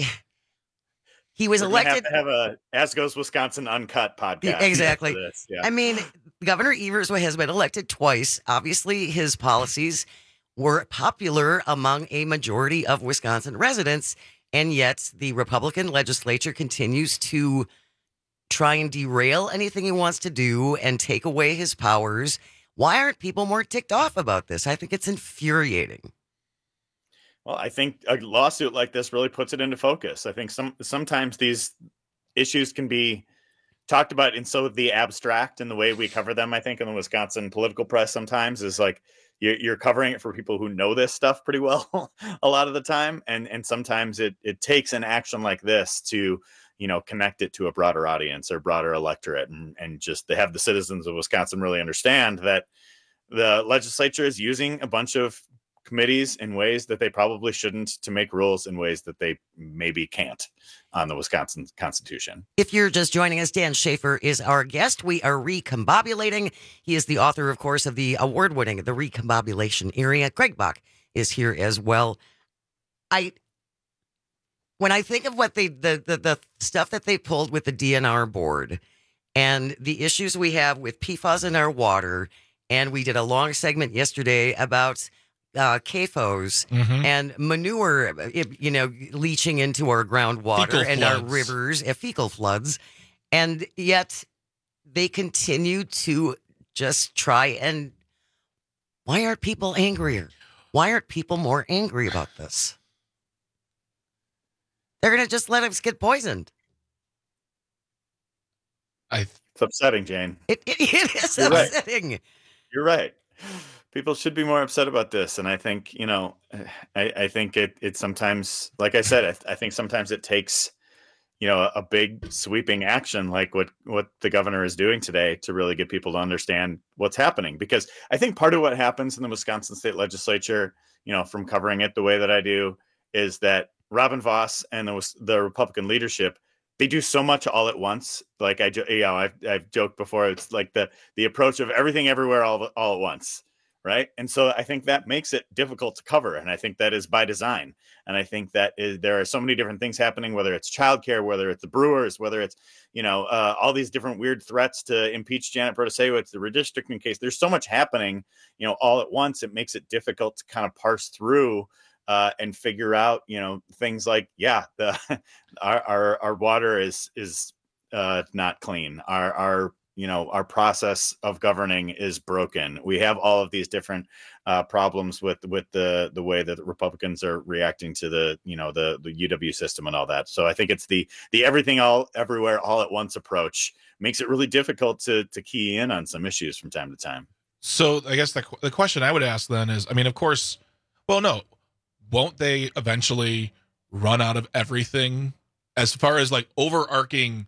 he was We're gonna elected. Have to have a As Goes Wisconsin Uncut podcast. Yeah, exactly. for this. Yeah. I mean, Governor Evers has been elected twice. Obviously, his policies were popular among a majority of Wisconsin residents, and yet the Republican legislature continues to try and derail anything he wants to do and take away his powers. Why aren't people more ticked off about this? I think it's infuriating. Well, I think a lawsuit like this really puts it into focus. I think some sometimes these issues can be talked about in so the abstract in the way we cover them. I think in the Wisconsin political press sometimes is like you're, you're covering it for people who know this stuff pretty well a lot of the time, and and sometimes it it takes an action like this to you know connect it to a broader audience or broader electorate, and and just they have the citizens of Wisconsin really understand that the legislature is using a bunch of committees in ways that they probably shouldn't, to make rules in ways that they maybe can't on the Wisconsin Constitution. If you're just joining us, Dan Schaefer is our guest. We are recombobulating. He is the author, of course, of the award-winning The Recombobulation Area. Greg Bach is here as well. I, when I think of what they, the, the, the stuff that they pulled with the D N R board and the issues we have with P F A S in our water, and we did a long segment yesterday about Uh, C A F Os Mhm. and manure, you know, leaching into our groundwater Fecal and our floods. rivers, uh, fecal floods. And yet they continue to just try and why aren't people angrier? Why aren't people more angry about this? They're going to just let us get poisoned. I It's upsetting, Jane. It, it, it is You're right. upsetting. You're right. People should be more upset about this, and I think you know, I, I think it it sometimes, like I said, I, th- I think sometimes it takes, you know, a, a big sweeping action like what what the governor is doing today to really get people to understand what's happening. Because I think part of what happens in the Wisconsin State Legislature, you know, from covering it the way that I do, is that Robin Vos and the the Republican leadership, they do so much all at once. Like I, jo- you know, I've, I've joked before. It's like the the approach of everything, everywhere, all all at once. Right. And so I think that makes it difficult to cover. And I think that is by design. And I think that is, there are so many different things happening, whether it's childcare, whether it's the Brewers, whether it's, you know, uh, all these different weird threats to impeach Janet Protasewicz, the redistricting case. There's so much happening, you know, all at once. It makes it difficult to kind of parse through uh, and figure out, you know, things like, yeah, the our, our, our water is is uh, not clean. Our, our you know, our process of governing is broken. We have all of these different uh, problems with with the the way that the Republicans are reacting to the, you know, the the U W system and all that. So I think it's the the everything all everywhere all at once approach makes it really difficult to to key in on some issues from time to time. So I guess the the question I would ask then is, I mean, of course, well, no, won't they eventually run out of everything as far as like overarching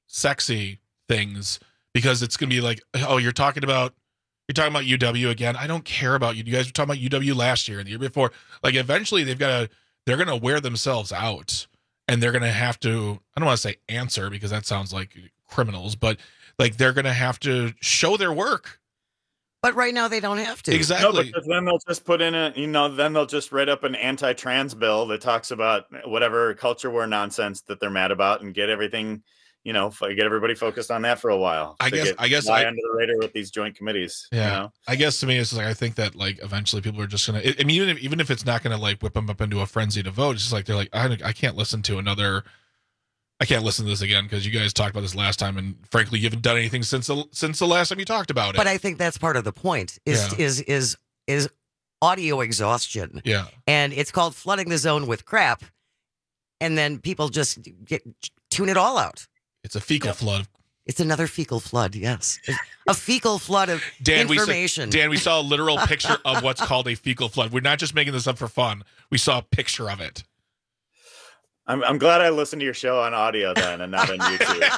sexy things? Because it's going to be like, oh, you're talking about, you're talking about U W again. I don't care about you. You guys were talking about U W last year and the year before. Like eventually they've got to, they're going to wear themselves out and they're going to have to, I don't want to say answer because that sounds like criminals, but like they're going to have to show their work. But right now they don't have to. Exactly. No, because then they'll just put in a, you know, then they'll just write up an anti-trans bill that talks about whatever culture war nonsense that they're mad about and get everything, you know, get everybody focused on that for a while. I guess, get, I guess, fly I, under the radar with these joint committees. yeah, You know? I guess to me, it's just like, I think that like eventually people are just going to, I mean, even if, even if it's not going to like whip them up into a frenzy to vote, it's just like, they're like, I, I can't listen to another, I can't listen to this again because you guys talked about this last time. And frankly, you haven't done anything since the, since the last time you talked about it. But I think that's part of the point is, Yeah. is, is, is audio exhaustion. Yeah. And it's called flooding the zone with crap. And then people just get tune it all out. It's a fecal Yep. flood. It's another fecal flood, yes. A fecal flood of Dan, information. We saw, Dan, we saw a literal picture of what's called a fecal flood. We're not just making this up for fun. We saw a picture of it. I'm I'm glad I listened to your show on audio then and not on YouTube.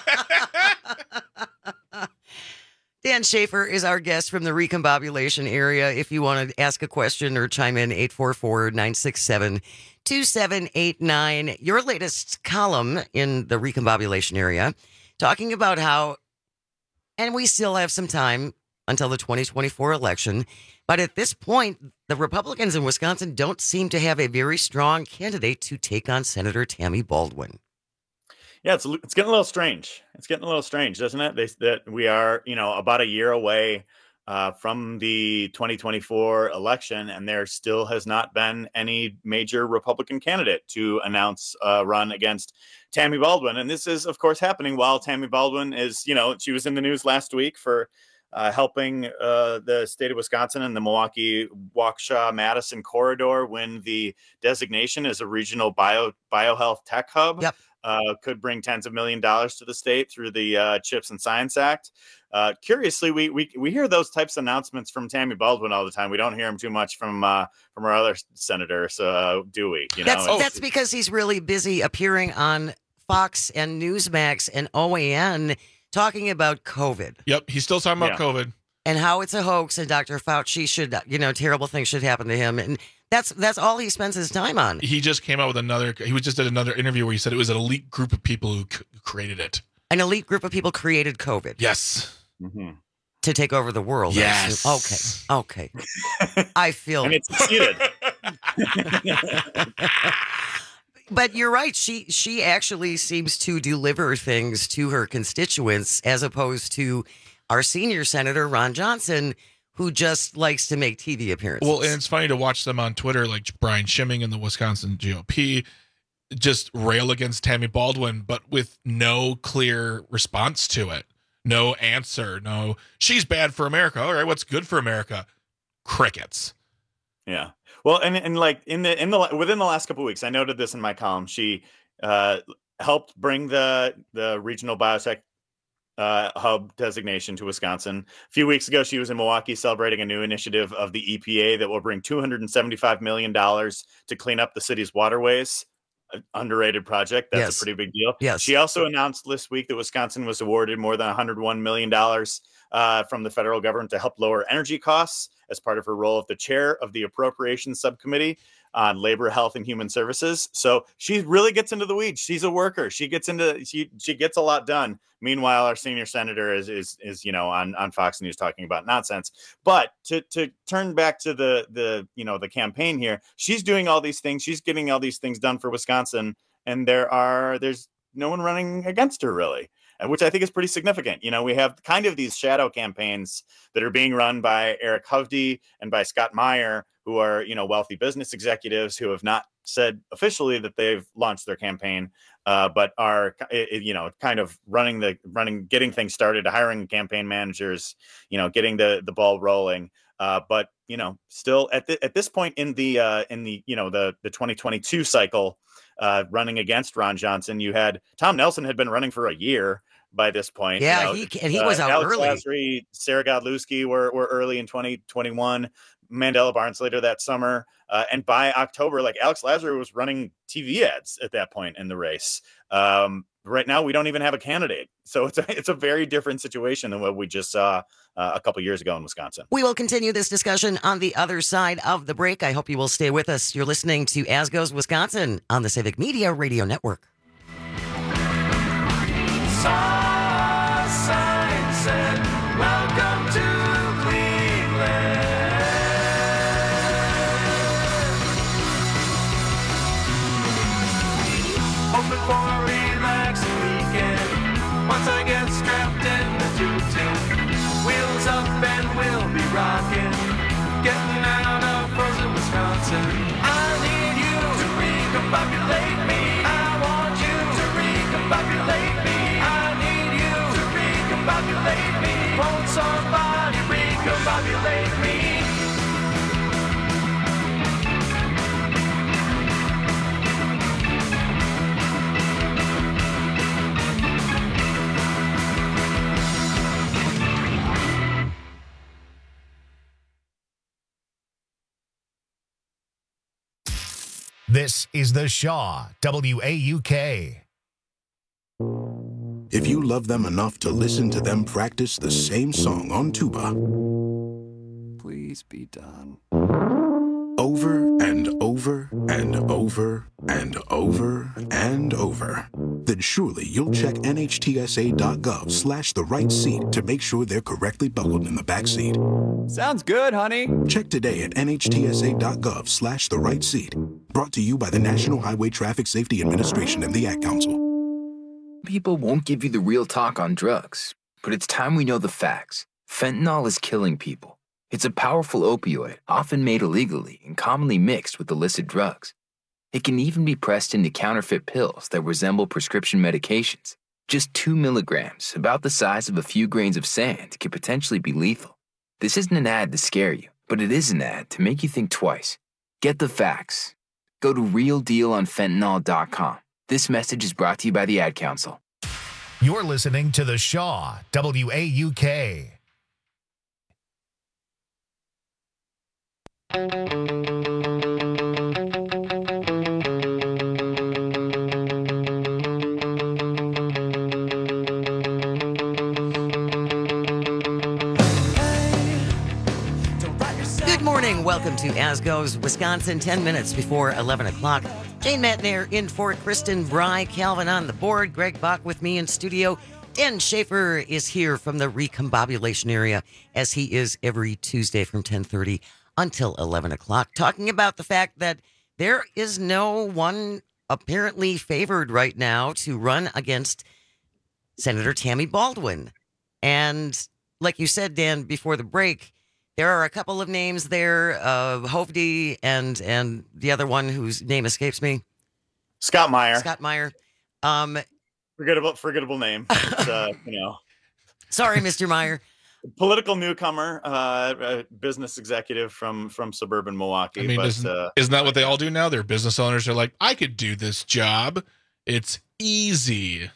Dan Schaefer is our guest from the recombobulation area. If you want to ask a question or chime in, eight four four, nine six seven, two seven eight nine. Your latest column in the recombobulation area, talking about how, and we still have some time until the twenty twenty-four election, but at this point, the Republicans in Wisconsin don't seem to have a very strong candidate to take on Senator Tammy Baldwin. Yeah, it's it's getting a little strange. It's getting a little strange, doesn't it? They, that we are, you know, about a year away uh, from the twenty twenty-four election, and there still has not been any major Republican candidate to announce a run against Tammy Baldwin. And this is, of course, happening while Tammy Baldwin is, you know, she was in the news last week for uh, helping uh, the state of Wisconsin and the Milwaukee Waukesha Madison corridor win the designation as a regional bio biohealth tech hub. Yep. Uh, could bring tens of million dollars to the state through the uh, Chips and Science Act. Uh, curiously, we, we we hear those types of announcements from Tammy Baldwin all the time. We don't hear them too much from uh, from our other senators, uh, do we? You That's know, that's because he's really busy appearing on Fox and Newsmax and O A N talking about COVID. Yep, he's still talking about Yeah. COVID. And how it's a hoax, and Doctor Fauci should, you know, terrible things should happen to him. And that's that's all he spends his time on. He just came out with another. He was just did another interview where he said it was an elite group of people who c- created it. An elite group of people created COVID. Yes. Mm-hmm. To take over the world. I Yes. assume. Okay. Okay. I feel. and it succeeded. But you're right. She she actually seems to deliver things to her constituents, as opposed to our senior senator Ron Johnson, who just likes to make T V appearances. Well, and it's funny to watch them on Twitter, like Brian Schimming in the Wisconsin G O P, just rail against Tammy Baldwin, but with no clear response to it. No answer. No, she's bad for America. All right, what's good for America? Crickets. Yeah. Well, and and like in the in the within the last couple of weeks, I noted this in my column. She uh, helped bring the the regional biotech uh, hub designation to Wisconsin. A few weeks ago, she was in Milwaukee celebrating a new initiative of the E P A that will bring two hundred seventy-five million dollars to clean up the city's waterways. An underrated project. That's Yes. a pretty big deal. Yes. She also announced this week that Wisconsin was awarded more than one hundred one million dollars uh, from the federal government to help lower energy costs as part of her role of the chair of the Appropriations Subcommittee on Labor, Health, and Human Services. So she really gets into the weeds. She's a worker. She gets into she she gets a lot done. Meanwhile, our senior senator is is is you know on, on Fox News talking about nonsense. But to to turn back to the the you know the campaign here, she's doing all these things. She's getting all these things done for Wisconsin, and there are there's no one running against her really. And which I think is pretty significant. You know, we have kind of these shadow campaigns that are being run by Eric Hovde and by Scott Meyer, who are, you know, wealthy business executives who have not said officially that they've launched their campaign, uh, but are, you know, kind of running the running, getting things started, hiring campaign managers, you know, getting the the ball rolling. Uh, but, you know, still at the, at this point in the uh, in the, you know, the the twenty twenty-two cycle, uh, running against Ron Johnson, you had Tom Nelson had been running for a year by this point. Yeah, you know, he and he uh, was out Alex early. Lasry, Sarah Godlewski were were early in twenty twenty-one. Mandela Barnes later that summer, uh, and by October, like Alex Lasry was running T V ads at that point in the race. Um, right now, we don't even have a candidate, so it's a, it's a very different situation than what we just saw uh, a couple years ago in Wisconsin. We will continue this discussion on the other side of the break. I hope you will stay with us. You're listening to As Goes Wisconsin on the Civic Media Radio Network. Welcome to Cleveland. Hoping for a relaxing weekend. Once I get strapped in the two-ten, wheels up and we'll be rocking. Getting out of frozen Wisconsin. I need you to recombobulate me. I want you to recombobulate me. I need you to recombobulate me. Won't somebody recombobulate me? This is The Shaw, W A U K. If you love them enough to listen to them practice the same song on tuba, Please be done. over and over and over and over and over, then surely you'll check nhtsa.gov slash the right seat to make sure they're correctly buckled in the back seat. Sounds good, honey. Check today at nhtsa.gov slash the right seat. Brought to you by the National Highway Traffic Safety Administration and the Ad Council. People won't give you the real talk on drugs, but it's time we know the facts. Fentanyl is killing people. It's a powerful opioid, often made illegally and commonly mixed with illicit drugs. It can even be pressed into counterfeit pills that resemble prescription medications. Just two milligrams, about the size of a few grains of sand, can potentially be lethal. This isn't an ad to scare you, but it is an ad to make you think twice. Get the facts. Go to real deal on fentanyl dot com. This message is brought to you by the Ad Council. You're listening to The Shaw, W A U K. Good morning. Welcome to As Goes Wisconsin, ten minutes before eleven o'clock. Jane Matnair in for Kristen Bry, Calvin on the board, Greg Bach with me in studio. Dan Schaefer is here from the recombobulation area, as he is every Tuesday from ten thirty until eleven o'clock, talking about the fact that there is no one apparently favored right now to run against Senator Tammy Baldwin. And like you said, Dan, before the break, there are a couple of names there, uh, Hovde and and the other one whose name escapes me. Scott Meyer. Scott Meyer. Um, forgettable, forgettable name. It's, uh, you know. Sorry, Mister Meyer. Political newcomer, uh, a business executive from from suburban Milwaukee. I mean, but, isn't, uh, isn't that what they all do now? They're business owners. They're like, I could do this job. It's easy.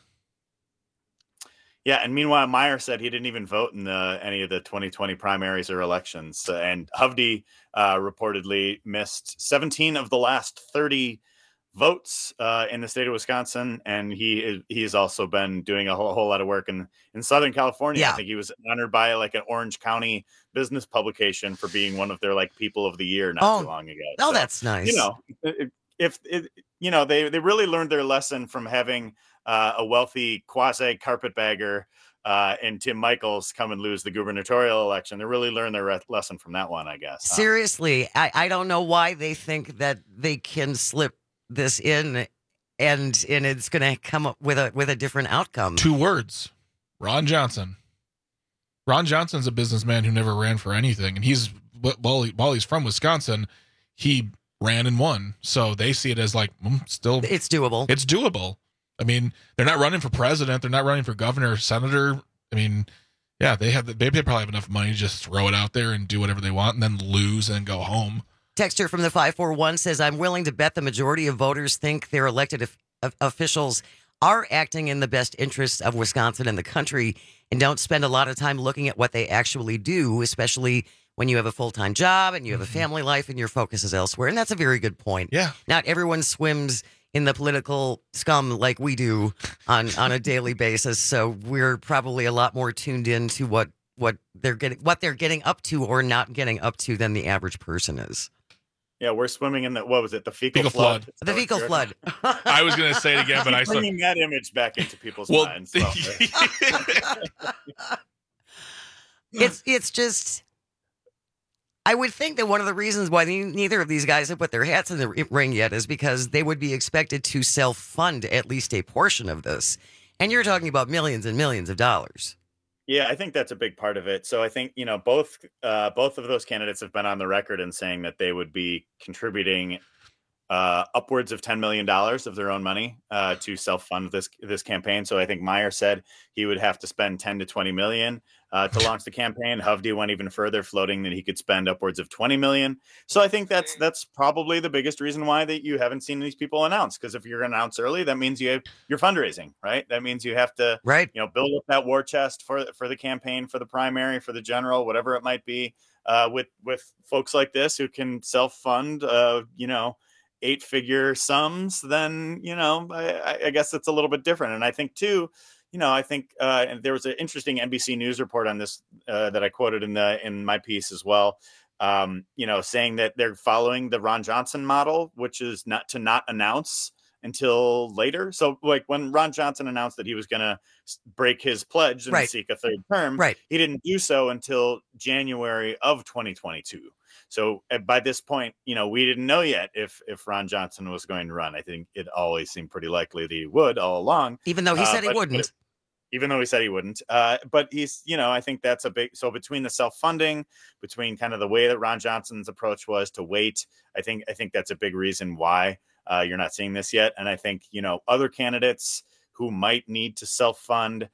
Yeah, and meanwhile, Meyer said he didn't even vote in the, any of the twenty twenty primaries or elections. Uh, and Hovde uh, reportedly missed seventeen of the last thirty votes uh, in the state of Wisconsin, and he he has also been doing a whole, whole lot of work in in Southern California. Yeah. I think he was honored by like an Orange County business publication for being one of their like people of the year not Oh, too long ago. oh, So, that's nice. You know, if, if it, you know they they really learned their lesson from having uh, a wealthy quasi carpetbagger uh, and Tim Michaels come and lose the gubernatorial election. They really learned their re- lesson from that one, I guess. huh? Seriously, I, I don't know why they think that they can slip this in and and it's going to come up with a with a different outcome. Two words. Ron Johnson. Ron Johnson's a businessman who never ran for anything. And he's, while, he, while he's from Wisconsin, he ran and won. So they see it as like, mm, still. It's doable. It's doable. I mean, they're not running for president. They're not running for governor or senator. I mean, yeah, they have. They probably have enough money to just throw it out there and do whatever they want and then lose and go home. Texter from the five four one says, I'm willing to bet the majority of voters think their elected of, of officials are acting in the best interests of Wisconsin and the country and don't spend a lot of time looking at what they actually do, especially when you have a full-time job and you have a family life and your focus is elsewhere. And that's a very good point. Yeah. Not everyone swims in the political scum like we do on, on a daily basis. So we're probably a lot more tuned in to what, what they're getting, what they're getting up to or not getting up to than the average person is. Yeah, we're swimming in the, what was it, the fecal, Fecal flood? flood. The fecal flood. I was going to say it again, but I saw. Bringing that image back into people's Well, minds. So. It's it's just, I would think that one of the reasons why ne- neither of these guys have put their hats in the r- ring yet is because they would be expected to self-fund at least a portion of this. And you're talking about millions and millions of dollars. Yeah, I think that's a big part of it. So I think, you know, both uh, both of those candidates have been on the record in saying that they would be contributing uh, upwards of ten million dollars of their own money uh, to self-fund this this campaign. So I think Meyer said he would have to spend ten to twenty million uh, to launch the campaign. Hovde went even further, floating that he could spend upwards of twenty million. So I think that's that's probably the biggest reason why that you haven't seen these people announce. Because if you're announced early, that means you have, you're fundraising, right? That means you have to, right, you know, build up that war chest for for the campaign, for the primary, for the general, whatever it might be. Uh, with with folks like this who can self-fund, uh, you know. eight figure sums, then, you know, I, I guess it's a little bit different. And I think too, you know, I think uh, and there was an interesting N B C News report on this uh, that I quoted in the in my piece as well. Um, you know, saying that they're following the Ron Johnson model, which is not to not announce until later. So like when Ron Johnson announced that he was going to break his pledge and Right. seek a third term, Right. he didn't do so until January of twenty twenty-two. So uh, by this point, you know, we didn't know yet if if Ron Johnson was going to run. I think it always seemed pretty likely that he would all along. Even though he Uh, said he but- wouldn't. but- even though he said he wouldn't. Uh, but he's, you know, I think that's a big, so between the self-funding, between kind of the way that Ron Johnson's approach was to wait, I think, I think that's a big reason why uh, you're not seeing this yet. And I think, you know, other candidates who might need to self-fund,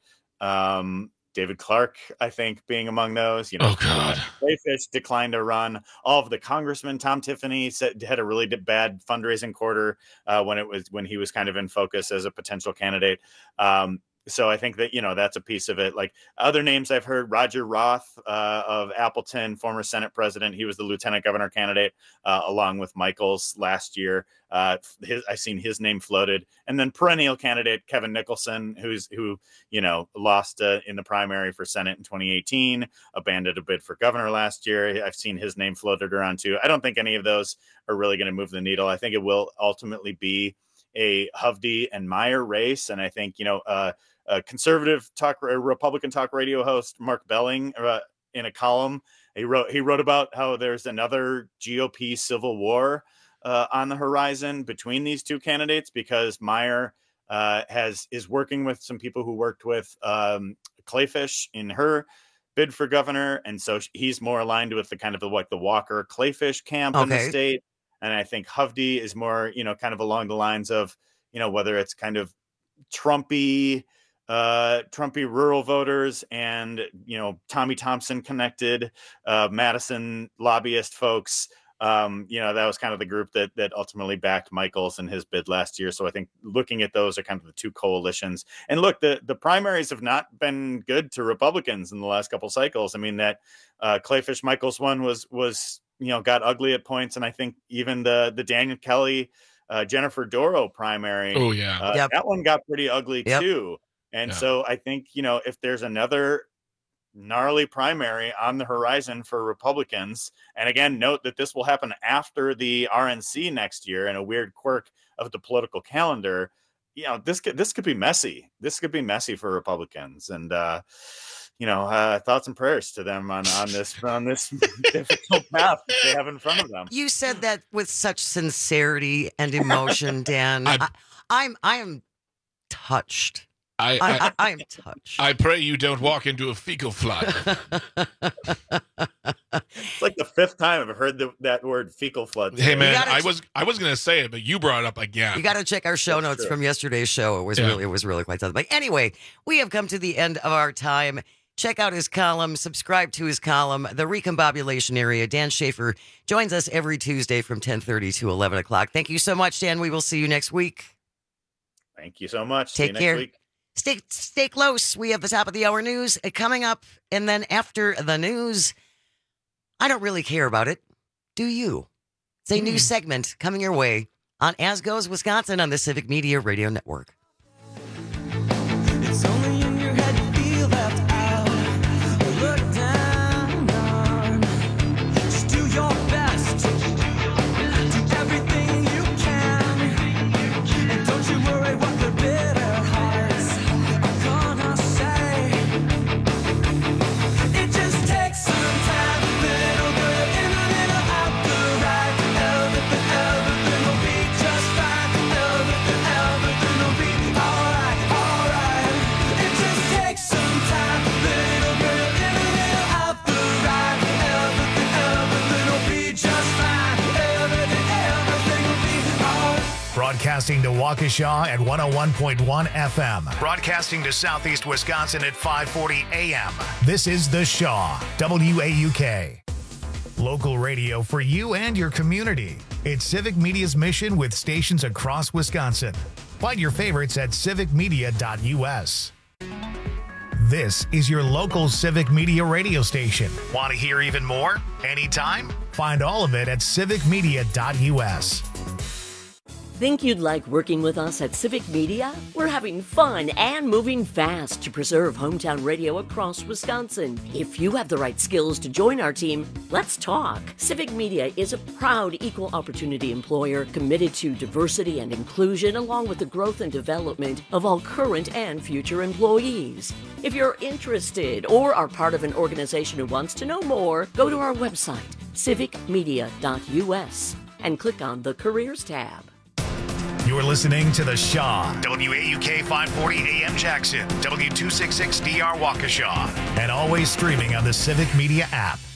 um, David Clark, I think, being among those, you know, Oh, God. Clayfish declined to run. All of the congressmen, Tom Tiffany said, had a really bad fundraising quarter uh, when it was, when he was kind of in focus as a potential candidate. Um, So I think that, you know, that's a piece of it. Like other names I've heard, Roger Roth uh, of Appleton, former Senate president. He was the lieutenant governor candidate uh, along with Michaels last year. Uh, his, I've seen his name floated. And then perennial candidate Kevin Nicholson, who's who, you know, lost uh, in the primary for Senate in twenty eighteen, abandoned a bid for governor last year. I've seen his name floated around too. I don't think any of those are really going to move the needle. I think it will ultimately be a Hovde and Meyer race. And I think, you know, uh, a conservative talk, a Republican talk radio host, Mark Belling, uh, in a column, he wrote, he wrote about how there's another G O P civil war uh, on the horizon between these two candidates, because Meyer uh, has, is working with some people who worked with um, Clayfish in her bid for governor. And so he's more aligned with the kind of the, like the Walker Clayfish camp in the Okay. state. And I think Hovde is more, you know, kind of along the lines of, you know, whether it's kind of Trumpy, uh, Trumpy rural voters and, you know, Tommy Thompson connected, uh, Madison lobbyist folks. Um, you know, that was kind of the group that that ultimately backed Michaels in his bid last year. So I think looking at those are kind of the two coalitions. And look, the the primaries have not been good to Republicans in the last couple cycles. I mean, that uh, Clayfish Michaels one was was you know got ugly at points, and I think even the the Daniel Kelly, uh, Jennifer Doro primary, Oh, yeah. uh, Yep. that one got pretty ugly Yep. too. And Yeah. so I think, you know, if there's another gnarly primary on the horizon for Republicans, and again, note that this will happen after the R N C next year, and a weird quirk of the political calendar, you know, this could, this could be messy. This could be messy for Republicans. And, uh, you know, uh, thoughts and prayers to them on, on this, on this difficult path that they have in front of them. You said that with such sincerity and emotion, Dan. I, I'm I am touched. I, I, I, I, I am touched. I pray you don't walk into a fecal flood. It's like the fifth time I've heard the, that word fecal flood. Hey, man, gotta- I was I was going to say it, but you brought it up again. You got to check our show That's notes true. from yesterday's show. It was Yeah. really, it was really quite something. But anyway, we have come to the end of our time. Check out his column, subscribe to his column, The Recombobulation Area. Dan Schaefer joins us every Tuesday from ten thirty to eleven o'clock. Thank you so much, Dan. We will see you next week. Thank you so much. See you Take next care. week. Stay, stay close. We have the top of the hour news coming up. And then after the news, I don't really care about it. Do you? It's a new segment coming your way on As Goes Wisconsin on the Civic Media Radio Network. It's only in your head you feel left out or looked down on. Just do your best. Do everything you can. And don't you worry what the bitter hearts are gonna say. It just takes some time. Little girl in a little out the right. Everything, everything will be just fine. Everything, everything will be alright, alright. It just takes some time. Little girl in a little out the right. Everything, everything will be just fine. Everything, everything will be alright. Broadcasting to Waukesha at one oh one point one F M. Broadcasting to Southeast Wisconsin at five forty A M. This is The Shaw, W A U K. Local radio for you and your community. It's Civic Media's mission with stations across Wisconsin. Find your favorites at civic media dot U S. This is your local Civic Media radio station. Want to hear even more? Anytime? Find all of it at civic media dot U S. Think you'd like working with us at Civic Media? We're having fun and moving fast to preserve hometown radio across Wisconsin. If you have the right skills to join our team, let's talk. Civic Media is a proud equal opportunity employer committed to diversity and inclusion, along with the growth and development of all current and future employees. If you're interested or are part of an organization who wants to know more, go to our website, civic media dot u s, and click on the Careers tab. You're listening to The Shaw, W A U K five forty A M Jackson, W two sixty-six D R Waukesha, and always streaming on the Civic Media app.